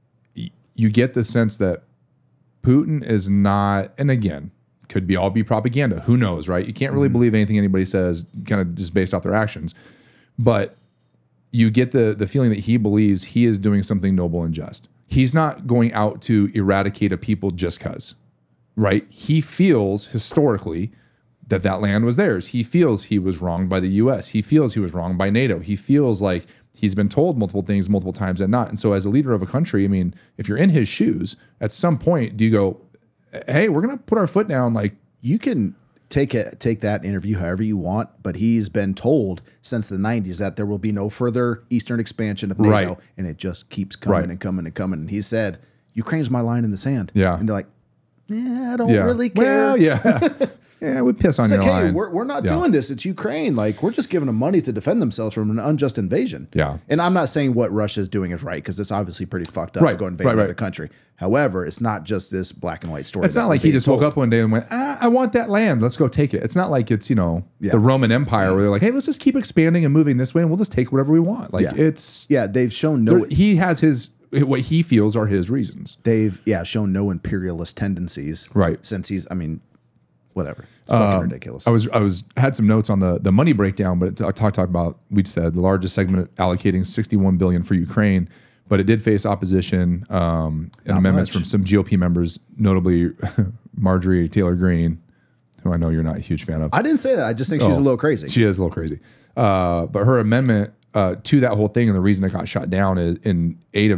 you get the sense that Putin is not, and again, could be propaganda. Who knows, right? You can't really believe anything anybody says, kind of just based off their actions. But you get the feeling that he believes he is doing something noble and just. He's not going out to eradicate a people just because. Right? He feels historically that land was theirs. He feels he was wronged by the U.S. He feels he was wronged by NATO. He feels like he's been told multiple things multiple times and not. And so as a leader of a country, I mean, if you're in his shoes, at some point, do you go, hey, we're going to put our foot down? Like, you can take that interview however you want, but he's been told since the 90s that there will be no further Eastern expansion of NATO, and it just keeps coming and coming and coming. And he said, Ukraine's my line in the sand. Yeah. And they're like, I don't really care. Well, yeah, we piss on your line. Hey, we're not doing this. It's Ukraine. Like, we're just giving them money to defend themselves from an unjust invasion. Yeah. And I'm not saying what Russia is doing is right, because it's obviously pretty fucked up to go invade another country. However, it's not just this black and white story. It's not like he just woke up one day and went, I want that land. Let's go take it. It's not like it's, the Roman Empire where they're like, hey, let's just keep expanding and moving this way and we'll just take whatever we want. Like it's... Yeah, they've shown no... He has what he feels are his reasons. They've shown no imperialist tendencies. Right. Since he's, whatever. It's fucking ridiculous. I had some notes on the money breakdown, but I talked about, we said the largest segment allocating $61 billion for Ukraine, but it did face opposition and amendments from some GOP members, notably Marjorie Taylor Greene, who I know you're not a huge fan of. I didn't say that. I just think she's a little crazy. She is a little crazy. But her amendment to that whole thing, and the reason it got shot down is in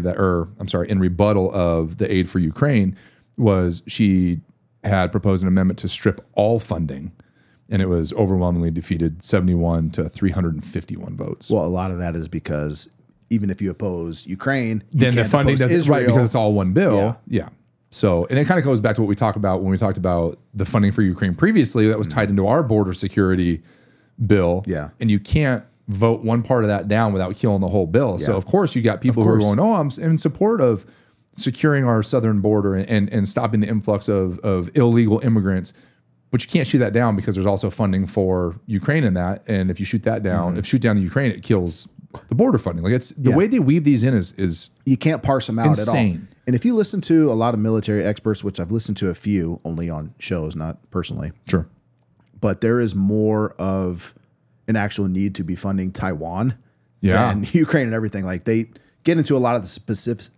rebuttal of the aid for Ukraine, was she had proposed an amendment to strip all funding, and it was overwhelmingly defeated 71 to 351 votes. Well, a lot of that is because even if you oppose Ukraine, then the funding doesn't Israel. Right, because it's all one bill. Yeah. So, and it kind of goes back to what we talked about when we talked about the funding for Ukraine previously that was tied into our border security bill. Yeah. And you can't vote one part of that down without killing the whole bill. Yeah. So, of course, you got people who are going, I'm in support of securing our southern border and stopping the influx of illegal immigrants. But you can't shoot that down because there's also funding for Ukraine in that. And if you shoot that down, if you shoot down the Ukraine, it kills the border funding. Like it's the way they weave these in is you can't parse them out insane. At all. And if you listen to a lot of military experts, which I've listened to a few only on shows, not personally. Sure. But there is more of an actual need to be funding Taiwan than Ukraine and everything. Like they get into a lot of the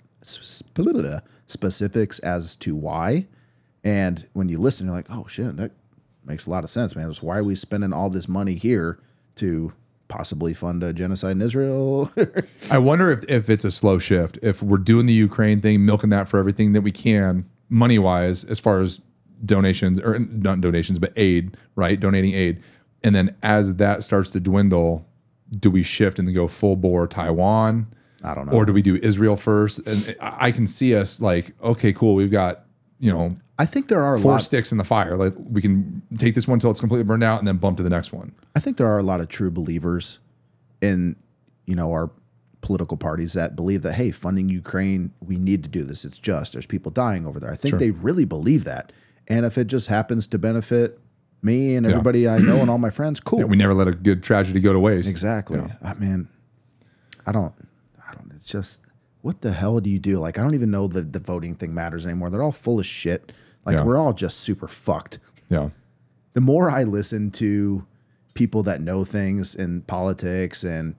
specifics as to why. And when you listen, you're like, oh shit, that makes a lot of sense, man. It's why are we spending all this money here to possibly fund a genocide in Israel? I wonder if it's a slow shift. If we're doing the Ukraine thing, milking that for everything that we can, money-wise, as far as donations, or not donations, but aid, right? Donating aid. And then as that starts to dwindle, do we shift and go full bore Taiwan? I don't know. Or do we do Israel first? And I can see us like, okay, cool. We've got, I think there are four sticks in the fire. Like we can take this one until it's completely burned out and then bump to the next one. I think there are a lot of true believers in, our political parties that believe that, hey, funding Ukraine, we need to do this. It's just, there's people dying over there. I think they really believe that. And if it just happens to benefit me and everybody I know and all my friends, cool. Yeah, we never let a good tragedy go to waste. Exactly. I mean, I don't, it's just, what the hell do you do? Like, I don't even know that the voting thing matters anymore. They're all full of shit. Like, we're all just super fucked. Yeah. The more I listen to people that know things in politics and,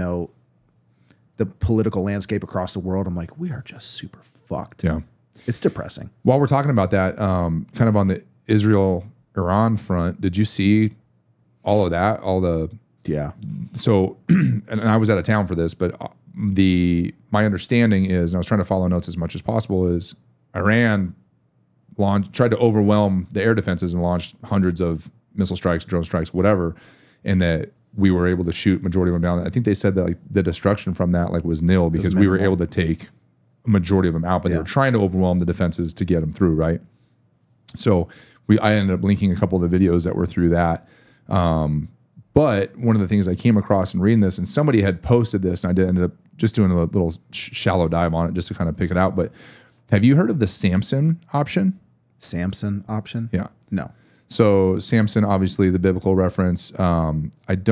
the political landscape across the world, I'm like, we are just super fucked. Yeah. It's depressing. While we're talking about that, kind of on the Israel-Iran front, did you see all of that? So, and I was out of town for this, but my understanding is, and I was trying to follow notes as much as possible, is Iran tried to overwhelm the air defenses and launched hundreds of missile strikes, drone strikes, whatever, and that we were able to shoot majority of them down. I think they said that like the destruction from that was nil because we were able to take a majority of them out, but they were trying to overwhelm the defenses to get them through, right? So I ended up linking a couple of the videos that were through that. But one of the things I came across in reading this, and somebody had posted this, and ended up just doing a little shallow dive on it just to kind of pick it out. But have you heard of the Samson option? Samson option? Yeah. No. So Samson, obviously the biblical reference. I'm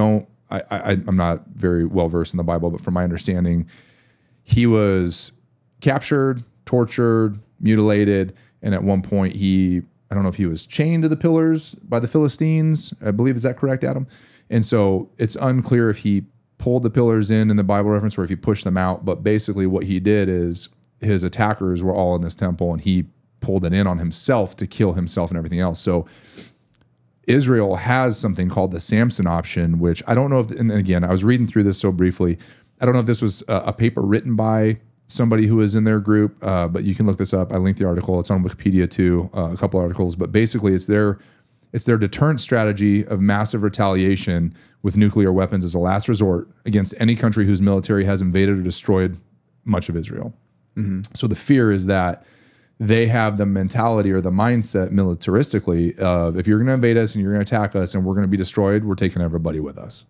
not very well versed in the Bible, but from my understanding, he was captured, tortured, mutilated, and at one point I don't know if he was chained to the pillars by the Philistines. I believe, is that correct, Adam? And so it's unclear if he pulled the pillars in the Bible reference or if he pushed them out. But basically what he did is his attackers were all in this temple and he pulled it in on himself to kill himself and everything else. So Israel has something called the Samson option, which I don't know if, and again, I was reading through this so briefly. I don't know if this was a paper written by somebody who was in their group, but you can look this up. I linked the article. It's on Wikipedia too, a couple articles, but basically it's their deterrent strategy of massive retaliation with nuclear weapons as a last resort against any country whose military has invaded or destroyed much of Israel. Mm-hmm. So the fear is that they have the mentality or the mindset militaristically of, if you're going to invade us and you're going to attack us and we're going to be destroyed, we're taking everybody with us.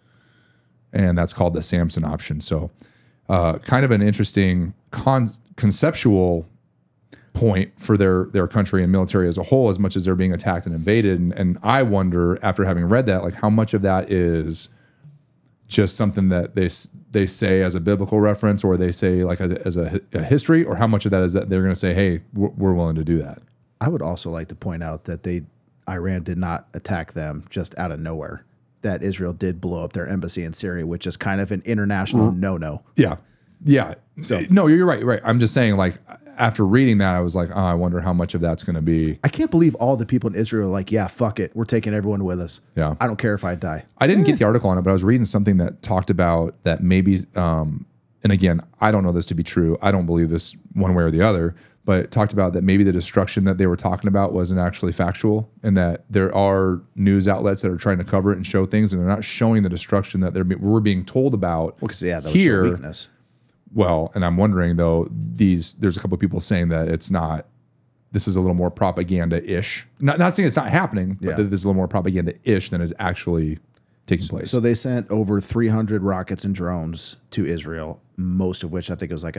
And that's called the Samson option. So kind of an interesting conceptual point for their country and military as a whole, as much as they're being attacked and invaded. And I wonder, after having read that, like how much of that is just something that they say as a biblical reference, or they say like as a history, or how much of that is that they're going to say, hey, we're willing to do that. I would also like to point out that Iran did not attack them just out of nowhere. That Israel did blow up their embassy in Syria, which is kind of an international no-no. Yeah. Yeah. So no, you're right. Right. I'm just saying, like, after reading that, I was like, oh, I wonder how much of that's going to be. I can't believe all the people in Israel are like, yeah, fuck it. We're taking everyone with us. Yeah. I don't care if I die. I didn't get the article on it, but I was reading something that talked about that maybe, and again, I don't know this to be true. I don't believe this one way or the other, but it talked about that maybe the destruction that they were talking about wasn't actually factual, and that there are news outlets that are trying to cover it and show things, and they're not showing the destruction that we're being told about. Well, yeah, that here. Was weakness. Well, and I'm wondering though, there's a couple of people saying that it's not, this is a little more propaganda-ish. Not saying it's not happening, but that this is a little more propaganda-ish than is actually taking place. So they sent over 300 rockets and drones to Israel, most of which I think it was like a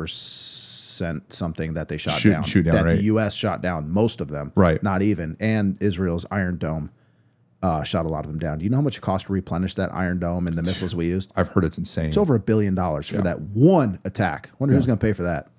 90% something that they shot down. That right? The U.S. shot down, most of them. Right. Not even. And Israel's Iron Dome shot a lot of them down. Do you know how much it cost to replenish that Iron Dome and the missiles we used? I've heard it's insane. It's over $1 billion for that one attack. Wonder who's going to pay for that.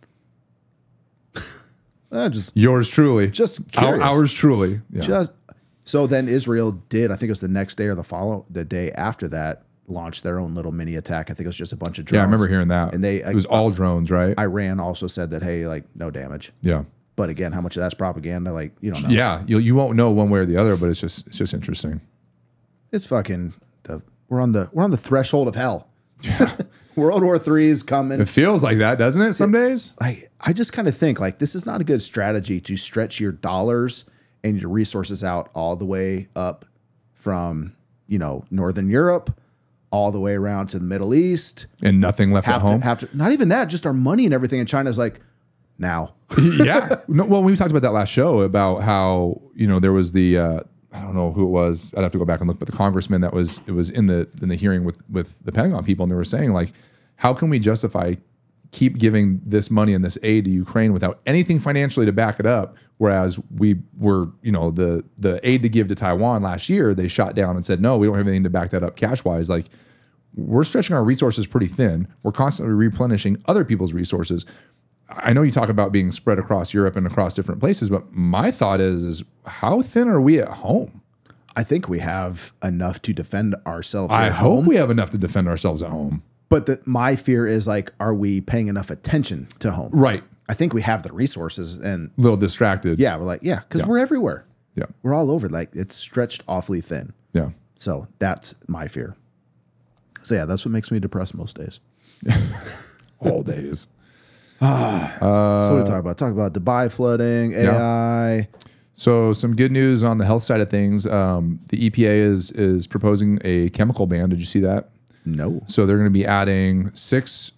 Just yours truly. Just curious. Ours truly. Yeah. So then Israel did, I think it was the next day or the day after that, launched their own little mini attack. I think it was just a bunch of drones. Yeah, I remember hearing that. And it was all drones, right? Iran also said that, hey, like, no damage. Yeah. But again, how much of that's propaganda? Like, you don't know. Yeah, you won't know one way or the other, but it's just interesting. It's fucking we're on the threshold of hell. Yeah. World War III is coming. It feels like that, doesn't it? Some days. I just kind of think like this is not a good strategy to stretch your dollars and your resources out all the way up from Northern Europe all the way around to the Middle East. And nothing left at home. Not even that, just our money and everything. And China's like, now. Yeah. No, well, we talked about that last show about how, there was the, I don't know who it was. I'd have to go back and look, but the congressman it was in the hearing with the Pentagon people. And they were saying, like, how can we justify keep giving this money and this aid to Ukraine without anything financially to back it up? Whereas we were, the aid to give to Taiwan last year, they shot down and said, no, we don't have anything to back that up cash wise. Like, we're stretching our resources pretty thin. We're constantly replenishing other people's resources. I know you talk about being spread across Europe and across different places, but my thought is how thin are we at home? I think we have enough to defend ourselves. I hope we have enough to defend ourselves at home. But my fear is, like, are we paying enough attention to home? Right. I think we have the resources and a little distracted. Yeah, we're like, because we're everywhere. Yeah, we're all over. Like, it's stretched awfully thin. Yeah. So that's my fear. So yeah, that's what makes me depressed most days. All days. So what do we talk about? Talk about Dubai flooding, AI. Yeah. So some good news on the health side of things. The EPA is proposing a chemical ban. Did you see that? No. So they're going to be adding 6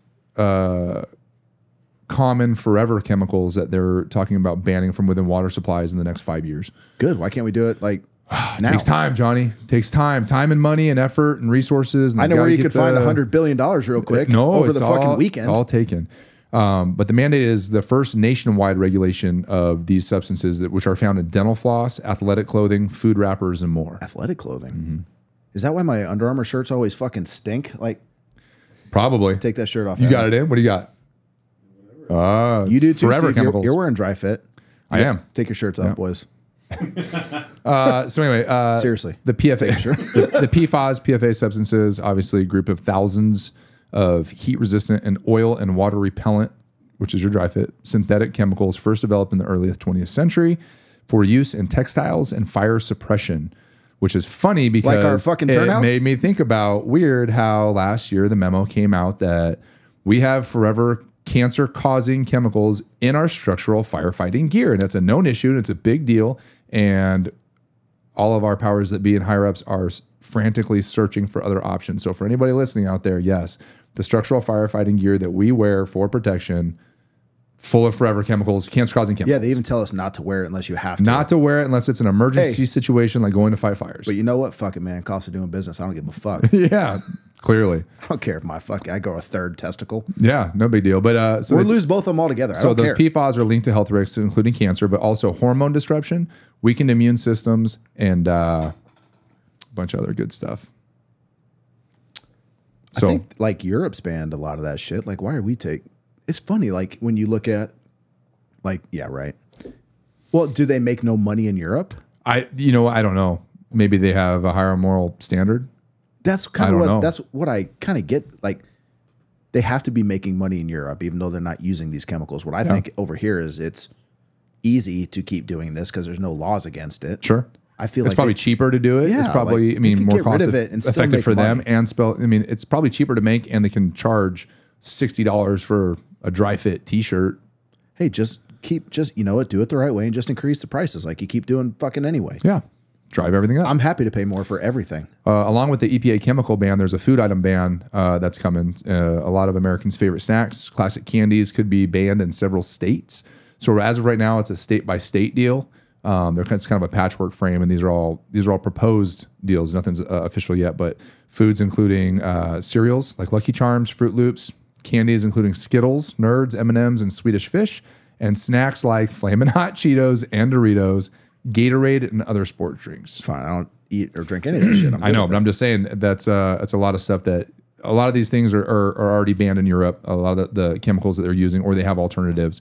common forever chemicals that they're talking about banning from within water supplies in the next 5 years. Good. Why can't we do it like now? It takes time, Johnny. It takes time and money and effort and resources. And I know where you could find $100 billion real quick over the fucking weekend. It's all taken. But the mandate is the first nationwide regulation of these substances which are found in dental floss, athletic clothing, food wrappers, and more. Athletic clothing. Mm-hmm. Is that why my Under Armour shirts always fucking stink? Like, probably. Take that shirt off. You got it in? What do you got? You do too, forever Steve. chemicals. You're wearing dry fit. I am. Take your shirts off, boys. So anyway, seriously, the PFA, the PFAS, PFA substances, obviously a group of thousands of heat-resistant and oil and water repellent, which is your dry fit, synthetic chemicals first developed in the early 20th century for use in textiles and fire suppression, which is funny because like our fucking it turnouts? Made me think about weird how last year the memo came out that we have forever cancer-causing chemicals in our structural firefighting gear. And that's a known issue, and it's a big deal. And all of our powers that be and higher-ups are frantically searching for other options. So for anybody listening out there, yes, the structural firefighting gear that we wear for protection, full of forever chemicals, cancer-causing chemicals. Yeah, they even tell us not to wear it unless you have to. Not to wear it unless it's an emergency situation like going to fight fires. But you know what? Fuck it, man. Cost of doing business. I don't give a fuck. Yeah, clearly. I don't care if I go a third testicle. Yeah, no big deal. But so we'll lose both of them altogether. So those PFAS are linked to health risks, including cancer, but also hormone disruption, weakened immune systems, and a bunch of other good stuff. So, I think like Europe's banned a lot of that shit. Like, why are we It's funny, like when you look at, like, yeah, right. Well, do they make no money in Europe? I don't know. Maybe they have a higher moral standard. That's kind of that's what I kind of get. Like, they have to be making money in Europe, even though they're not using these chemicals. What I think over here is it's easy to keep doing this because there's no laws against it. Sure. I feel it's like probably cheaper to do it. Yeah, it's probably, like, more cost and effective for them and it's probably cheaper to make, and they can charge $60 for a dry fit t-shirt. Hey, just you know what, do it the right way and just increase the prices like you keep doing fucking anyway. Yeah. Drive everything up. I'm happy to pay more for everything. Along with the EPA chemical ban, there's a food item ban that's coming. A lot of Americans' favorite snacks, classic candies, could be banned in several states. So as of right now, it's a state-by-state deal. It's kind of a patchwork frame, and these are all proposed deals. Nothing's official yet, but foods including cereals like Lucky Charms, Fruit Loops, candies including Skittles, Nerds, M&Ms, and Swedish Fish, and snacks like Flamin' Hot Cheetos and Doritos, Gatorade, and other sports drinks. Fine, I don't eat or drink any of that shit. I know, but I'm just saying that's a lot of stuff that a lot of these things are already banned in Europe. A lot of the chemicals that they're using, or they have alternatives.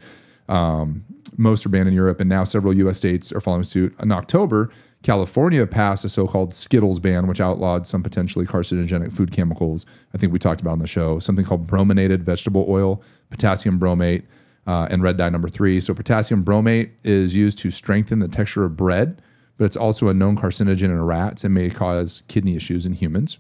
Most are banned in Europe, and now several U.S. states are following suit. In October, California passed a so-called Skittles ban, which outlawed some potentially carcinogenic food chemicals. I think we talked about on the show, something called brominated vegetable oil, potassium bromate, and red dye number 3. So potassium bromate is used to strengthen the texture of bread, but it's also a known carcinogen in rats and may cause kidney issues in humans.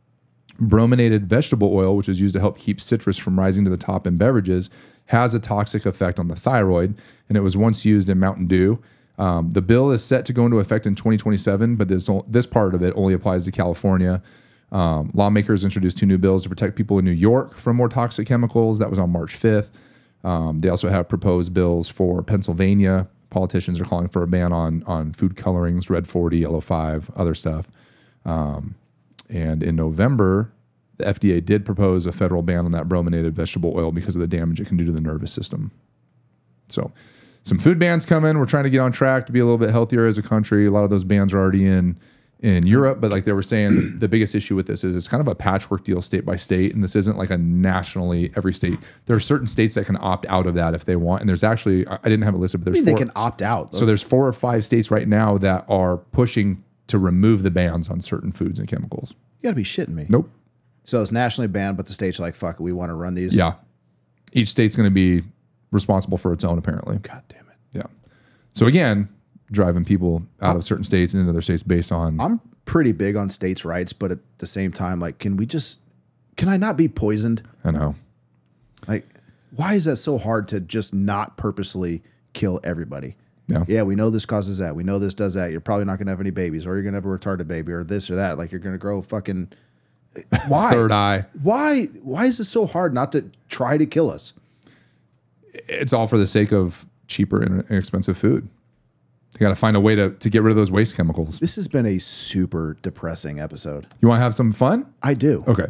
Brominated vegetable oil, which is used to help keep citrus from rising to the top in beverages, has a toxic effect on the thyroid, and it was once used in Mountain Dew. The bill is set to go into effect in 2027, but this part of it only applies to California. Lawmakers introduced 2 new bills to protect people in New York from more toxic chemicals. That was on March 5th. They also have proposed bills for Pennsylvania. Politicians are calling for a ban on food colorings, red 40, yellow 5, other stuff. And in November, the FDA did propose a federal ban on that brominated vegetable oil because of the damage it can do to the nervous system. So some food bans coming. We're trying to get on track to be a little bit healthier as a country. A lot of those bans are already in Europe, but like they were saying, the biggest issue with this is it's kind of a patchwork deal state by state, and this isn't like a nationally every state. There are certain states that can opt out of that if they want, and there's actually, I didn't have it listed, but there's 4. They can opt out. So there's 4 or 5 states right now that are pushing to remove the bans on certain foods and chemicals. You gotta be shitting me. Nope. So it's nationally banned, but the states are like, fuck it, we want to run these. Yeah. Each state's going to be responsible for its own, apparently. God damn it. Yeah. So again, driving people out of certain states and into other states based on. I'm pretty big on states' rights, but at the same time, like, can I not be poisoned? I know. Like, why is that so hard to just not purposely kill everybody? Yeah, we know this causes that. We know this does that. You're probably not going to have any babies, or you're going to have a retarded baby, or this or that. Like, you're going to grow fucking. Why? Third eye. Why is it so hard not to try to kill us? It's all for the sake of cheaper and inexpensive food. They got to find a way to get rid of those waste chemicals. This has been a super depressing episode. You want to have some fun? I do. Okay.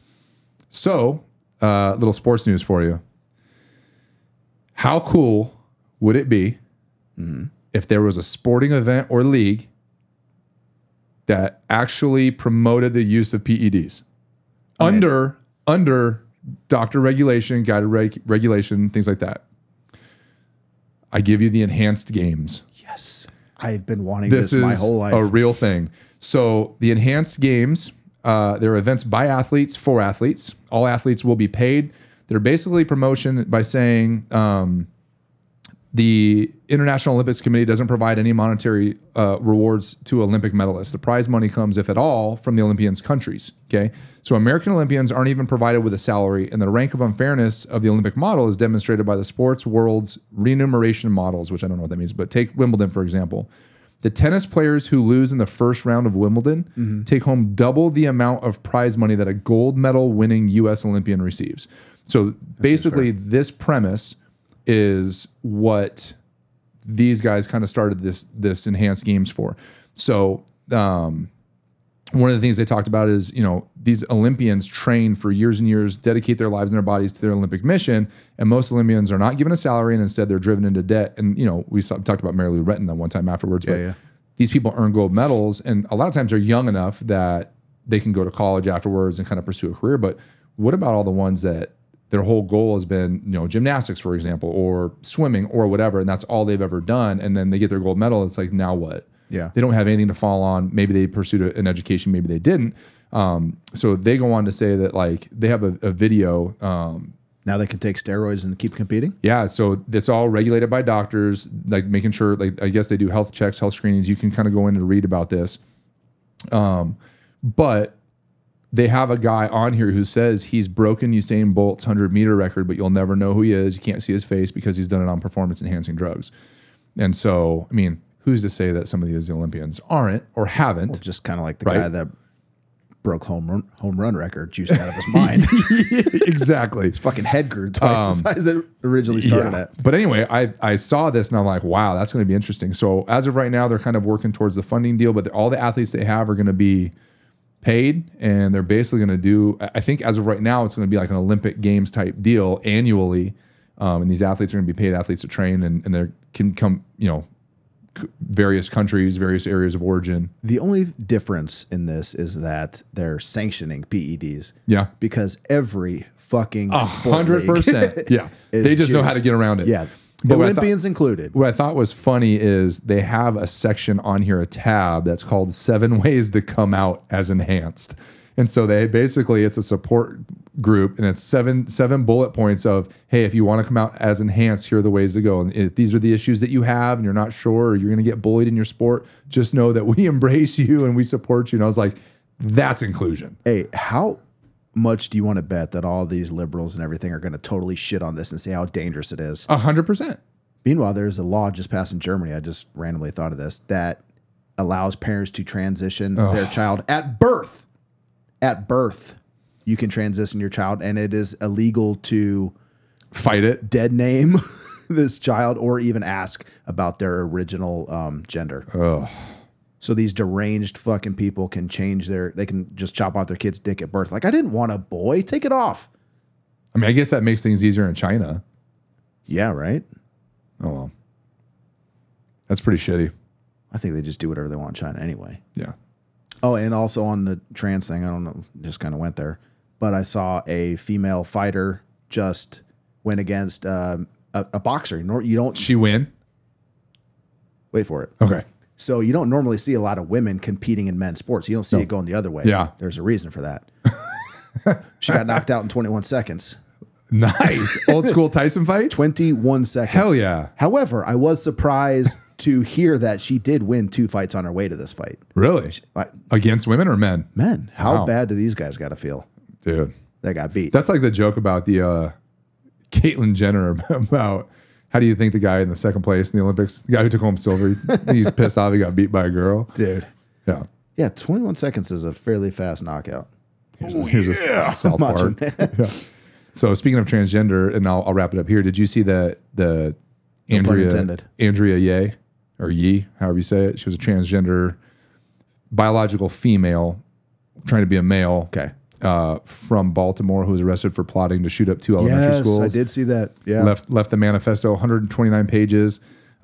So, little sports news for you. How cool would it be if there was a sporting event or league that actually promoted the use of PEDs under doctor regulation, guided regulation, things like that? I give you the enhanced games. Yes. I've been wanting this my whole life. A real thing. So the enhanced games, they're events by athletes, for athletes. All athletes will be paid. They're basically promotion by saying the International Olympics Committee doesn't provide any monetary rewards to Olympic medalists. The prize money comes, if at all, from the Olympians' countries. Okay, so American Olympians aren't even provided with a salary, and the rank of unfairness of the Olympic model is demonstrated by the sports world's remuneration models, which I don't know what that means, but take Wimbledon, for example. The tennis players who lose in the first round of Wimbledon take home double the amount of prize money that a gold medal winning U.S. Olympian receives. So basically, this premise is what these guys kind of started this enhanced games for. So one of the things they talked about is, these Olympians train for years and years, dedicate their lives and their bodies to their Olympic mission, and most Olympians are not given a salary, and instead they're driven into debt. And we talked about Mary Lou Retton that one time afterwards. But these people earn gold medals, and a lot of times they're young enough that they can go to college afterwards and kind of pursue a career. But what about all the ones that their whole goal has been, gymnastics, for example, or swimming or whatever, and that's all they've ever done, and then they get their gold medal? It's like, now what? Yeah. They don't have anything to fall on. Maybe they pursued an education, maybe they didn't. So they go on to say that, like, they have a video. Now they can take steroids and keep competing? Yeah, so it's all regulated by doctors, like making sure, like, I guess they do health checks, health screenings. You can kind of go in and read about this. But they have a guy on here who says he's broken Usain Bolt's 100-meter record, but you'll never know who he is. You can't see his face because he's done it on performance-enhancing drugs. And so, I mean, who's to say that some of these Olympians aren't or haven't? Well, just kind of like the guy that broke home run record, juiced out of his mind. Exactly. His fucking head grew twice the size it originally started at. But anyway, I saw this and I'm like, wow, that's going to be interesting. So as of right now, they're kind of working towards the funding deal, but all the athletes they have are going to be paid, and they're basically going to do, I think as of right now, it's going to be like an Olympic Games type deal annually. And these athletes are going to be paid athletes to train, and they can come, various countries, various areas of origin. The only difference in this is that they're sanctioning PEDs. Yeah. Because every fucking sport 100%. Yeah. They just know how to get around it. Yeah. But Olympians included. What I thought was funny is they have a section on here, a tab that's called 7 Ways to Come Out as Enhanced. And so it's a support group, and it's seven bullet points of, hey, if you want to come out as enhanced, here are the ways to go. And if these are the issues that you have and you're not sure, or you're going to get bullied in your sport, just know that we embrace you and we support you. And I was like, that's inclusion. Hey, how much do you want to bet that all these liberals and everything are going to totally shit on this and say how dangerous it is? 100%. Meanwhile, there's a law just passed in Germany, I just randomly thought of this, that allows parents to transition their child at birth at birth, you can transition your child, and it is illegal to fight it, dead name this child, or even ask about their original gender. Ugh. So these deranged fucking people can they can just chop off their kid's dick at birth. Like, I didn't want a boy. Take it off. I mean, I guess that makes things easier in China. Yeah, right? Oh, well. That's pretty shitty. I think they just do whatever they want in China anyway. Yeah. Oh, and also on the trans thing, I don't know, just kind of went there. But I saw a female fighter just went against a boxer. You don't. She win? Wait for it. Okay. So you don't normally see a lot of women competing in men's sports. You don't see it going the other way. Yeah. There's a reason for that. She got knocked out in 21 seconds. Nice. Old school Tyson fights? 21 seconds. Hell yeah. However, I was surprised to hear that she did win 2 fights on her way to this fight. Really? Against women or men? Men. How Wow. bad do these guys got to feel? Dude. They got beat. That's like the joke about the Caitlyn Jenner about how do you think the guy in the second place in the Olympics, the guy who took home silver, he's pissed off he got beat by a girl. Dude. Yeah. Yeah, 21 seconds is a fairly fast knockout. Here's a South Macho Park. Man. Yeah. So speaking of transgender, and I'll wrap it up here. Did you see the No pun intended. Andrea Ye, or Yee, however you say it? She was a transgender biological female trying to be a male. Okay. From Baltimore, who was arrested for plotting to shoot up 2 elementary schools. I did see that. Yeah. Left the manifesto, 129 pages.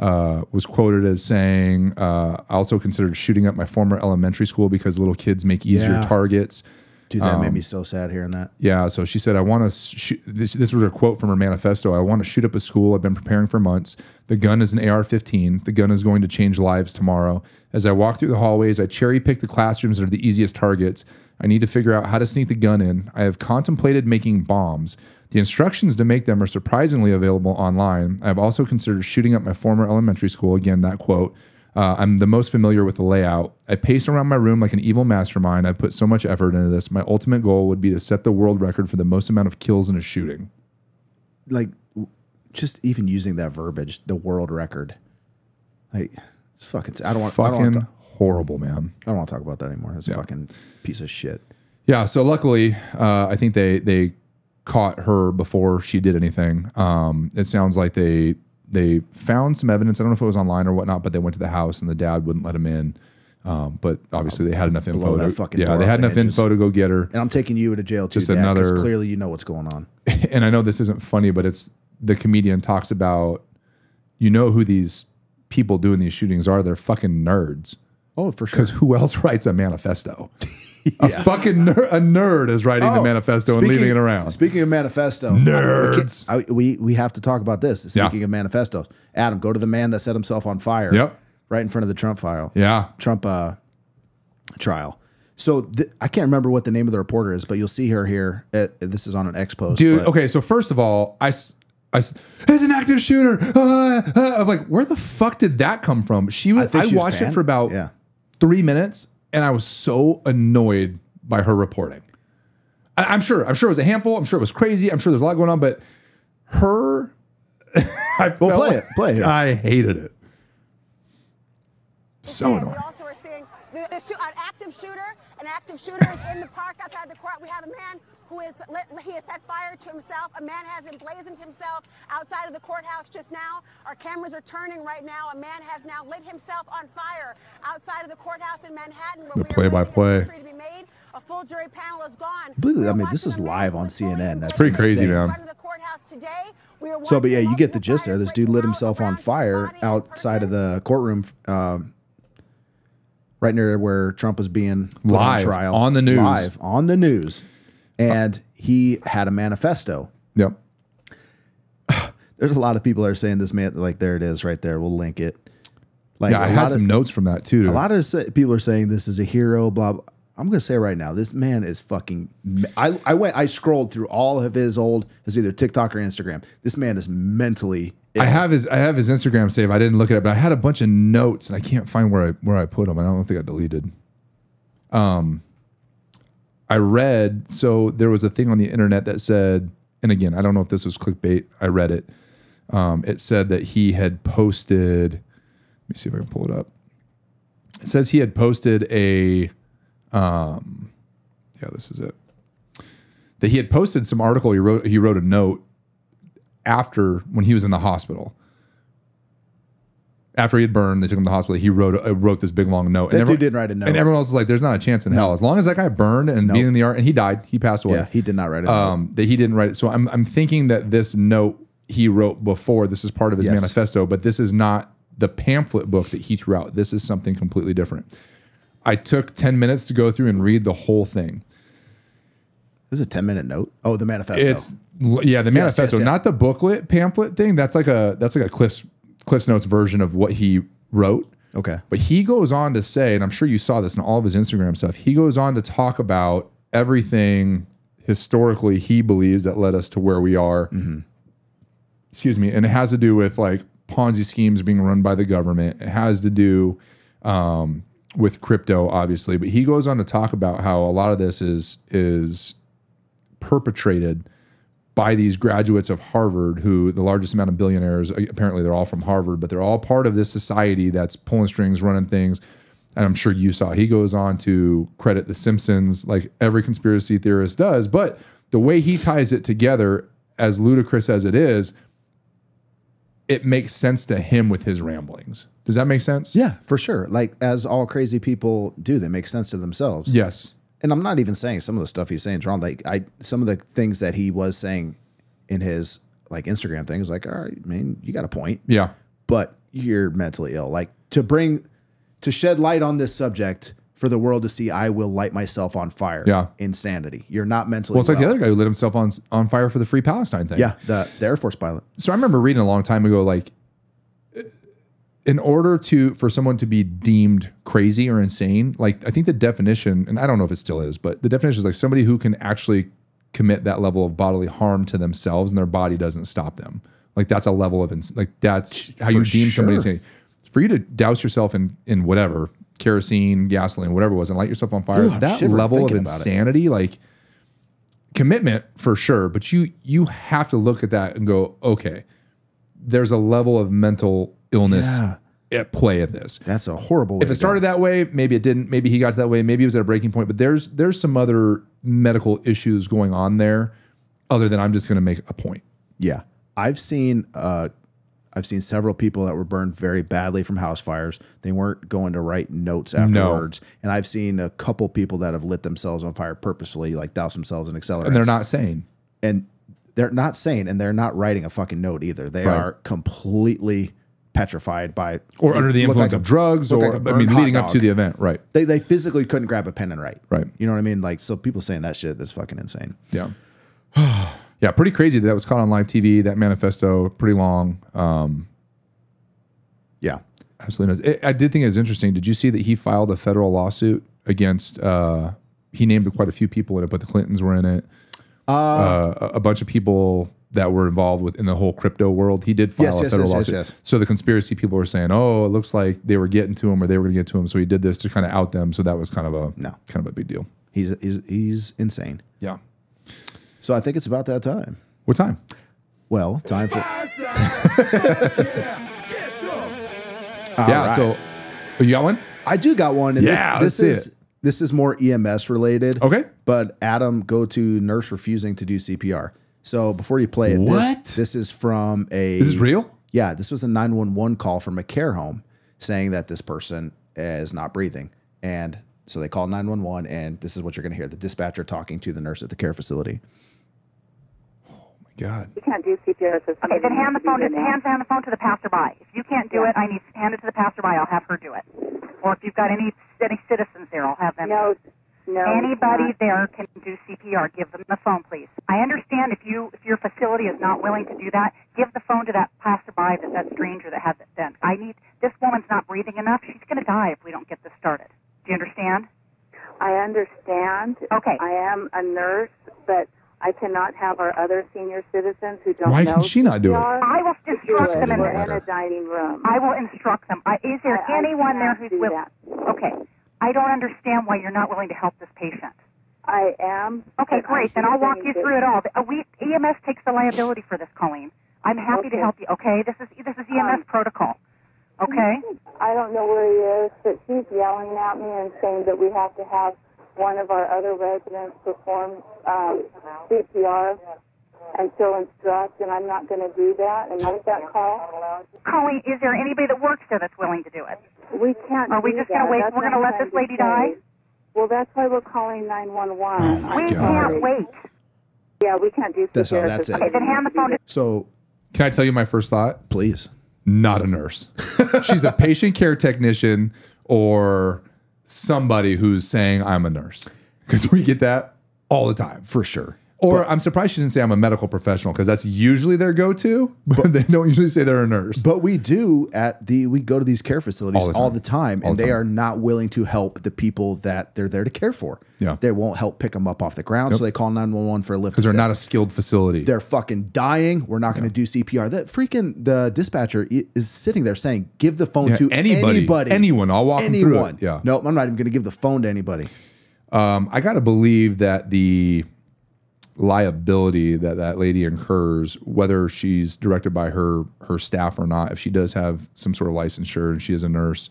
Was quoted as saying, "I also considered shooting up my former elementary school because little kids make easier targets." Dude, that made me so sad hearing that. Yeah, so she said, "I want to shoot." This was a quote from her manifesto. "I want to shoot up a school. I've been preparing for months. The gun is an AR-15. The gun is going to change lives tomorrow. As I walk through the hallways, I cherry pick the classrooms that are the easiest targets. I need to figure out how to sneak the gun in. I have contemplated making bombs. The instructions to make them are surprisingly available online. I have also considered shooting up my former elementary school." Again, that quote. "I'm the most familiar with the layout. I pace around my room like an evil mastermind. I put so much effort into this. My ultimate goal would be to set the world record for the most amount of kills in a shooting." Like, just even using that verbiage, the world record. Like, it's fucking. I don't want. Horrible, man. I don't want to talk about that anymore. It's a fucking piece of shit. Yeah. So luckily, I think they caught her before she did anything. It sounds like they found some evidence. I don't know if it was online or whatnot, but they went to the house and the dad wouldn't let him in. But obviously they had enough info. They had enough info to go get her. And I'm taking you to jail too, just Dad, another. Clearly, you know what's going on. And I know this isn't funny, but it's the comedian talks about, you know who these people doing these shootings are? They're fucking nerds. Oh, for sure. Because who else writes a manifesto? A fucking nerd is writing the manifesto and leaving it around. Speaking of manifesto, nerds. We have to talk about this. Speaking of manifestos, Adam, go to the man that set himself on fire. Yep. Right in front of the Trump file. Yeah. Trump trial. So I can't remember what the name of the reporter is, but you'll see her here. This is on an X post. Dude, okay, so first of all, it's an active shooter. I'm like, where the fuck did that come from? I watched it for about 3 minutes, and I was so annoyed by her reporting. I'm sure it was a handful. I'm sure it was crazy. I'm sure there's a lot going on, but her, play it. I hated it. So annoying. We also are seeing an active shooter is in the park outside the court. We have a man who has set fire to himself. A man has emblazoned himself outside of the courthouse just now. Our cameras are turning right now. A man has now lit himself on fire outside of the courthouse in Manhattan. Where the play-by-play. A full jury panel is gone. I mean, this is live on CNN. That's pretty crazy, man. So, but yeah, you get the gist there. This dude lit himself on fire outside of the courtroom, right near where Trump was being put on trial. On the news. Live on the news. And he had a manifesto. Yep. There's a lot of people that are saying this man, like, there it is right there. We'll link it. Like, yeah, I had some notes from that too. A lot of people are saying this is a hero, blah, blah. I'm going to say right now, this man is fucking. I scrolled through all of his either TikTok or Instagram. This man is mentally ill. I have his Instagram save. I didn't look at it, but I had a bunch of notes and I can't find where I put them. I don't know if they got deleted. I read, so there was a thing on the internet that said, and again, I don't know if this was clickbait. I read it. It said that he had posted. Let me see if I can pull it up. It says he had posted he Yeah, this is it. That he had posted some article. He wrote a note after when he was in the hospital. After he had burned, they took him to the hospital. He wrote this big long note. That dude did write a note. And everyone else was like, "There's not a chance in hell." As long as that guy burned and being in the art, and he died, he passed away. Yeah, he did not write a note. That he didn't write it. So I'm thinking that this note he wrote before, this is part of his manifesto, but this is not the pamphlet book that he threw out. This is something completely different. I took 10 minutes to go through and read the whole thing. This is a 10-minute note. Oh, the manifesto. The manifesto, not the booklet pamphlet thing. That's like a Cliff's Notes version of what he wrote. Okay. But he goes on to say, and I'm sure you saw this in all of his Instagram stuff, he goes on to talk about everything historically he believes that led us to where we are. Mm-hmm. Excuse me. And it has to do with like Ponzi schemes being run by the government. It has to do with crypto, obviously. But he goes on to talk about how a lot of this is perpetrated by these graduates of Harvard, who the largest amount of billionaires, apparently they're all from Harvard, but they're all part of this society that's pulling strings, running things. And I'm sure you saw, he goes on to credit The Simpsons like every conspiracy theorist does. But the way he ties it together, as ludicrous as it is, it makes sense to him with his ramblings. Does that make sense? Yeah, for sure. Like, as all crazy people do, they make sense to themselves. Yes. And I'm not even saying some of the stuff he's saying is wrong. Like, some of the things that he was saying in his like Instagram thing is like, all right, man, you got a point. Yeah. But you're mentally ill. Like, to shed light on this subject for the world to see, I will light myself on fire. Yeah. Insanity. You're not mentally well. It's like the other guy who lit himself on fire for the Free Palestine thing. Yeah. The Air Force pilot. So I remember reading a long time ago, like, in order for someone to be deemed crazy or insane, like I think the definition, and I don't know if it still is, but the definition is like somebody who can actually commit that level of bodily harm to themselves and their body doesn't stop them. Like that's a level of, like that's how you deem somebody insane. For you to douse yourself in whatever, kerosene, gasoline, whatever it was, and light yourself on fire, that level of insanity, like commitment for sure, but you have to look at that and go, okay, there's a level of mental illness at play in this. That's a horrible way. If it started that way, maybe it didn't. Maybe he got to that way. Maybe it was at a breaking point. But there's some other medical issues going on there, other than I'm just going to make a point. Yeah, I've seen several people that were burned very badly from house fires. They weren't going to write notes afterwards. No. And I've seen a couple people that have lit themselves on fire purposefully, like douse themselves in accelerants. And they're not sane. And they're not sane, and they're not writing a fucking note either. They are completely petrified by, or under the influence of drugs, or I mean, leading up to the event, right? They physically couldn't grab a pen and write, right? You know what I mean? Like, so people saying that shit is fucking insane. Yeah, yeah, pretty crazy that was caught on live TV. That manifesto, pretty long. Yeah, absolutely. I did think it was interesting. Did you see that he filed a federal lawsuit against? He named quite a few people in it, but the Clintons were in it. A bunch of people that were involved in the whole crypto world. He did file a federal lawsuit. Yes. So the conspiracy people were saying, "Oh, it looks like they were getting to him, or they were going to get to him." So he did this to kind of out them. So that was kind of a big deal. He's insane. Yeah. So I think it's about that time. What time? Well, time for. Yeah. So you got one? I do got one. And yeah. This is more EMS related. Okay. But Adam, go to nurse refusing to do CPR. So before you play it, this is from a... This is real? Yeah. This was a 911 call from a care home saying that this person is not breathing. And so they called 911, and this is what you're going to hear. The dispatcher talking to the nurse at the care facility. Oh, my God. You can't do CPR. Okay, then hand the phone to the passerby. If you can't do it, I need to hand it to the passerby. I'll have her do it. Or if you've got any citizens there, I'll have them. No. Anybody there can do CPR. Give them the phone, please. I understand if your facility is not willing to do that, give the phone to that passerby, that stranger that has it done. This woman's not breathing enough. She's going to die if we don't get this started. Do you understand? I understand. Okay. I am a nurse, but I cannot have our other senior citizens who don't know. Why can she not do it? I will instruct them in a dining room. I will instruct them. Is there anyone there who's willing? Okay. I don't understand why you're not willing to help this patient. I am. Okay, great. Then I'll walk you through it all. EMS takes the liability for this, Colleen. I'm happy to help you. Okay, this is EMS protocol. Okay. I don't know where he is, but she's yelling at me and saying that we have to have one of our other residents perform CPR and still instruct, and I'm not going to do that and make that call. Colleen, is there anybody that works there that's willing to do it? We can't. Are we just going to wait? We're going to let this lady die? Well, that's why we're calling 911. We can't wait. Yeah, we can't do CPR. That's it. Okay, then hand the phone to... So, can I tell you my first thought? Please. Not a nurse. She's a patient care technician or somebody who's saying I'm a nurse. Because we get that all the time. For sure. Or I'm surprised she didn't say I'm a medical professional because that's usually their go-to, but they don't usually say they're a nurse. But we do we go to these care facilities all the time, and they are not willing to help the people that they're there to care for. Yeah. They won't help pick them up off the ground, so they call 911 for a lift. Because they're not a skilled facility. They're fucking dying. We're not going to do CPR. The dispatcher is sitting there saying, give the phone to anybody. Anyone. I'll walk them through it. Yeah. Nope, I'm not even going to give the phone to anybody. I got to believe that the liability that lady incurs, whether she's directed by her staff or not, if she does have some sort of licensure and she is a nurse,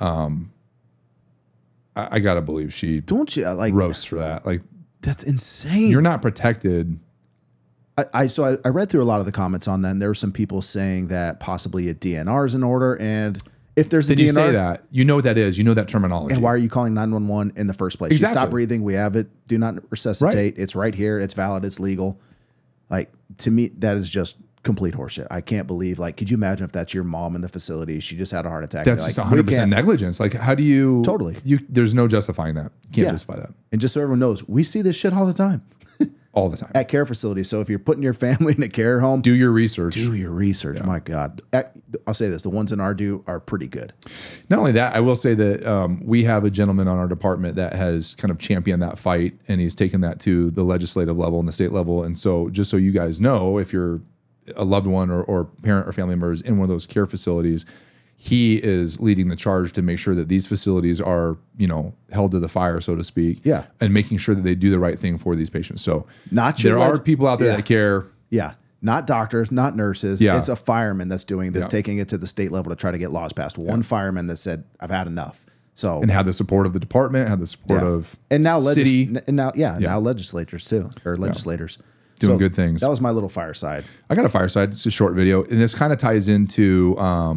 I gotta believe she roasts for that. Like, that's insane. You're not protected. I read through a lot of the comments on that, and there were some people saying that possibly a DNR is in order, and if there's a DNR, you say that, you know what that is, you know that terminology. And why are you calling 911 in the first place? Exactly. You stop breathing, we have it, do not resuscitate. Right. It's right here, it's valid, it's legal. Like, to me, that is just complete horseshit. I can't believe, like, could you imagine if that's your mom in the facility, she just had a heart attack? That's just 100% negligence. Like, how do you... Totally. There's no justifying that. You can't justify that. And just so everyone knows, we see this shit all the time. All the time. At care facilities. So if you're putting your family in a care home, do your research. Do your research. Yeah. My God. I'll say this. The ones in our are pretty good. Not only that, I will say that we have a gentleman on our department that has kind of championed that fight, and he's taken that to the legislative level and the state level. And so just so you guys know, if you're a loved one or parent or family members in one of those care facilities, he is leading the charge to make sure that these facilities are, held to the fire, so to speak. Yeah. And making sure that they do the right thing for these patients. So there are people out there that care. Yeah. Not doctors, not nurses. Yeah. It's a fireman that's doing this, taking it to the state level to try to get laws passed. One fireman that said, I've had enough. So and had the support of the department, had the support of city. Now legislators too, or legislators. Doing good things. That was my little fireside. I got a fireside. It's a short video. And this kind of ties into...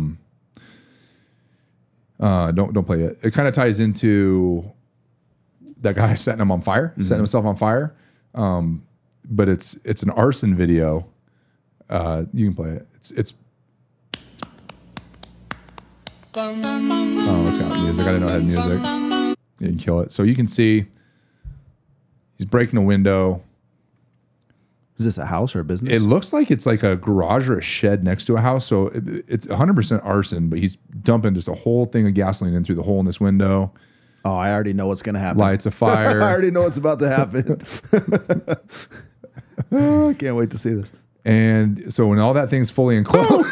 don't play it. It kind of ties into that guy setting him on fire, setting himself on fire. But it's an arson video. You can play it. It's oh, it's got music. I didn't know it had music. You can kill it. So you can see he's breaking a window. Is this a house or a business? It looks like it's like a garage or a shed next to a house. So it's 100% arson, but he's dumping just a whole thing of gasoline in through the hole in this window. Oh, I already know what's going to happen. Lights a fire. I already know what's about to happen. Oh, I can't wait to see this. And so when all that thing's fully enclosed,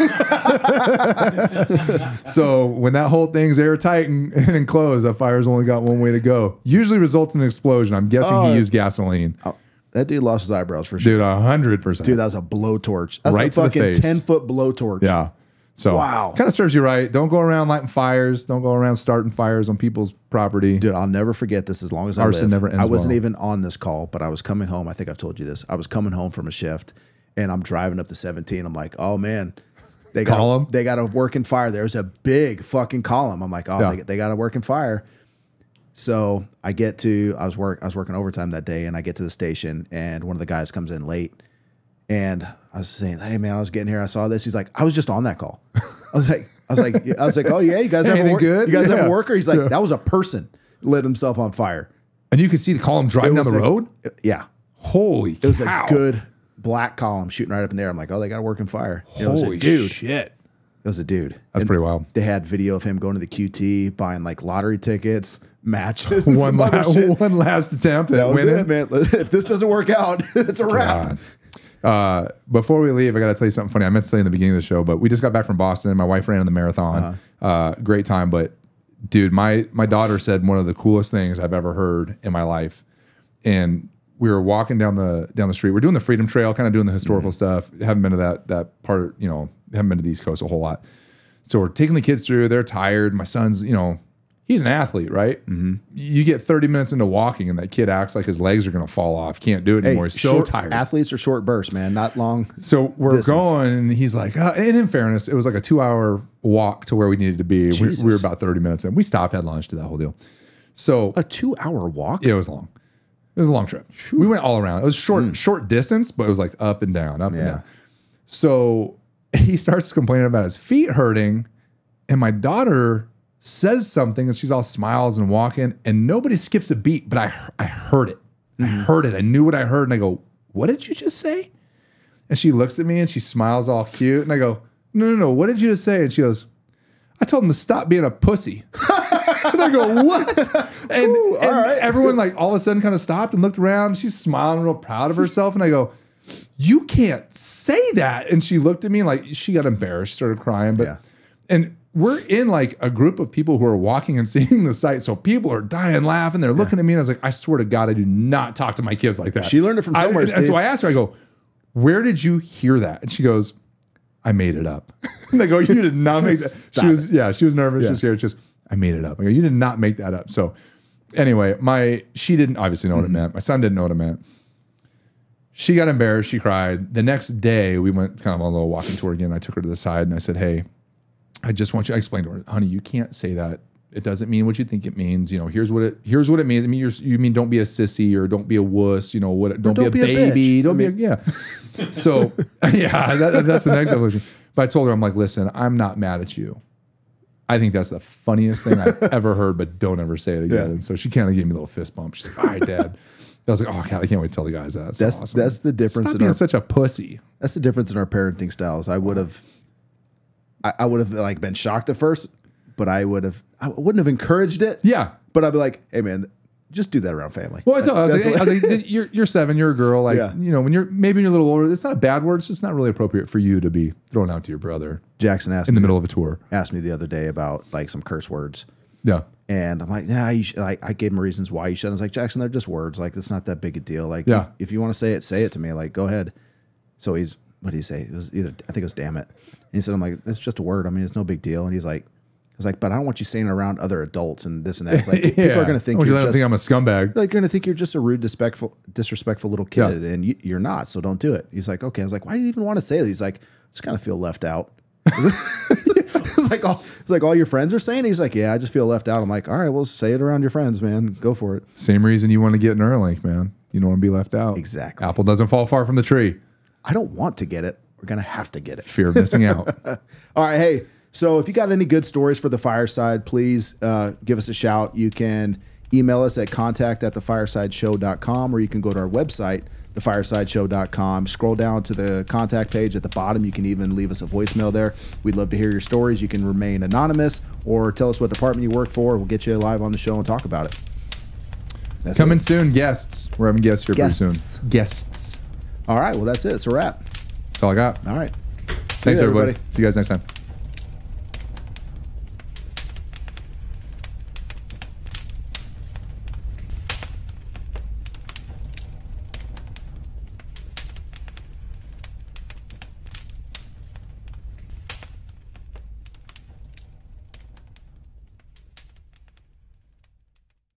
so when that whole thing's airtight and enclosed, that fire's only got one way to go. Usually results in an explosion. I'm guessing he used gasoline. Oh. That dude lost his eyebrows for sure. Dude, 100%. Dude, that was a blowtorch. That's right a fucking 10-foot blowtorch. Yeah. So wow. Kind of serves you right. Don't go around lighting fires. Don't go around starting fires on people's property. Dude, I'll never forget this as long as I live. Arson never ends I wasn't even on this call, but I was coming home. I think I've told you this. I was coming home from a shift, and I'm driving up to 17. I'm like, oh, man. They got a working fire. There's a big fucking column. I'm like, oh, they got a working fire. So I was working overtime that day, and I get to the station, and one of the guys comes in late, and I was saying, hey man, I was getting here, I saw this. He's like, I was just on that call. I was like, oh yeah, you guys have good? You guys have a worker? He's like, that was a person lit himself on fire. And you could see the column driving down the road? Yeah. Holy cow. It was a good black column shooting right up in there. I'm like, oh, they got a working fire. Holy it was a dude. Shit. It was a dude. That's pretty wild. They had video of him going to the QT, buying like lottery tickets, matches. one last attempt at winning. It, man. If this doesn't work out, it's a wrap. Before we leave, I got to tell you something funny. I meant to say in the beginning of the show, but we just got back from Boston. My wife ran in the marathon. Great time. But dude, my daughter said one of the coolest things I've ever heard in my life. And we were walking down the street. We're doing the Freedom Trail, kind of doing the historical stuff. Haven't been to that part, haven't been to the East Coast a whole lot. So we're taking the kids through. They're tired. My son's, he's an athlete, right? You get 30 minutes into walking and that kid acts like his legs are going to fall off. Can't do it anymore. He's so tired. Athletes are short bursts, man, not long. So we're going, and he's like, and in fairness, it was like a 2-hour walk to where we needed to be. We were about 30 minutes in. We stopped, had lunch, did that whole deal. So a 2-hour walk? Yeah, it was long. It was a long trip. We went all around. It was short distance, but it was like up and down, up and down. So he starts complaining about his feet hurting, and my daughter says something, and she's all smiles and walking, and nobody skips a beat, but I heard it. I heard it. I knew what I heard, and I go, what did you just say? And she looks at me, and she smiles all cute, and I go, no, what did you just say? And she goes, I told him to stop being a pussy. And I go, what? And everyone like all of a sudden kind of stopped and looked around. She's smiling, real proud of herself, and I go, you can't say that. And she looked at me like she got embarrassed, started crying, and we're in like a group of people who are walking and seeing the site. So people are dying laughing. They're looking at me, and I was like, I swear to God, I do not talk to my kids like that. She learned it from somewhere. And so I asked her, I go, where did you hear that? And she goes, I made it up. And I go, you did not make that. She was nervous. She was scared. Just, I made it up. I go, you did not make that up. So anyway, she didn't obviously know what it meant. My son didn't know what it meant. She got embarrassed. She cried. The next day, we went kind of on a little walking tour again. I took her to the side and I said, hey, I just want you to explain to her, honey, you can't say that. It doesn't mean what you think it means. You know, here's what it means. I mean, you mean don't be a sissy or don't be a wuss. You know, don't be a baby. Don't be So that's the next evolution. But I told her, I'm like, listen, I'm not mad at you. I think that's the funniest thing I've ever heard, but don't ever say it again. Yeah. And so she kind of gave me a little fist bump. She's like, all right, Dad. I was like, oh God, I can't wait to tell the guys that. That's awesome. That's the difference. Stop being such a pussy. That's the difference in our parenting styles. I would have like been shocked at first, but I wouldn't have encouraged it. Yeah. But I'd be like, hey man, just do that around family. Well, I was like, you're 7, you're a girl. Like, you know, when you're a little older, it's not a bad word. It's just not really appropriate for you to be thrown out to your brother. Jackson asked in the middle of a tour. Asked me the other day about like some curse words. Yeah. And I'm like, nah, I gave him reasons why you shouldn't. I was like, Jackson, they're just words. Like, it's not that big a deal. Like, if you want to say it to me. Like, go ahead. So what did he say? It was I think it was damn it. And he said, I'm like, it's just a word. I mean, it's no big deal. And he's like, I was like, but I don't want you saying it around other adults and this and that. It's like, people are going to think think I'm a scumbag. Like, you're going to think you're just a rude, disrespectful little kid, and you're not. So don't do it. He's like, okay. I was like, why do you even want to say that? He's like, I just kind of feel left out. It's like all your friends are saying. He's like, yeah, I just feel left out. I'm like, all right, well, say it around your friends, man. Go for it. Same reason you want to get Neuralink, man. You don't want to be left out. Exactly. Apple doesn't fall far from the tree. I don't want to get it. We're gonna have to get it. Fear of missing out. All right, hey. So if you got any good stories for the Fireside, please give us a shout. You can email us at contact@thefiresideshow.com, or you can go to our website, thefiresideshow.com. Scroll down to the contact page at the bottom. You can even leave us a voicemail there. We'd love to hear your stories. You can remain anonymous or tell us what department you work for. We'll get you live on the show and talk about it. That's coming soon, guests. We're having guests here pretty soon. Guests. All right, well, that's it. It's a wrap. That's all I got. All right. Thanks, everybody. See you guys next time.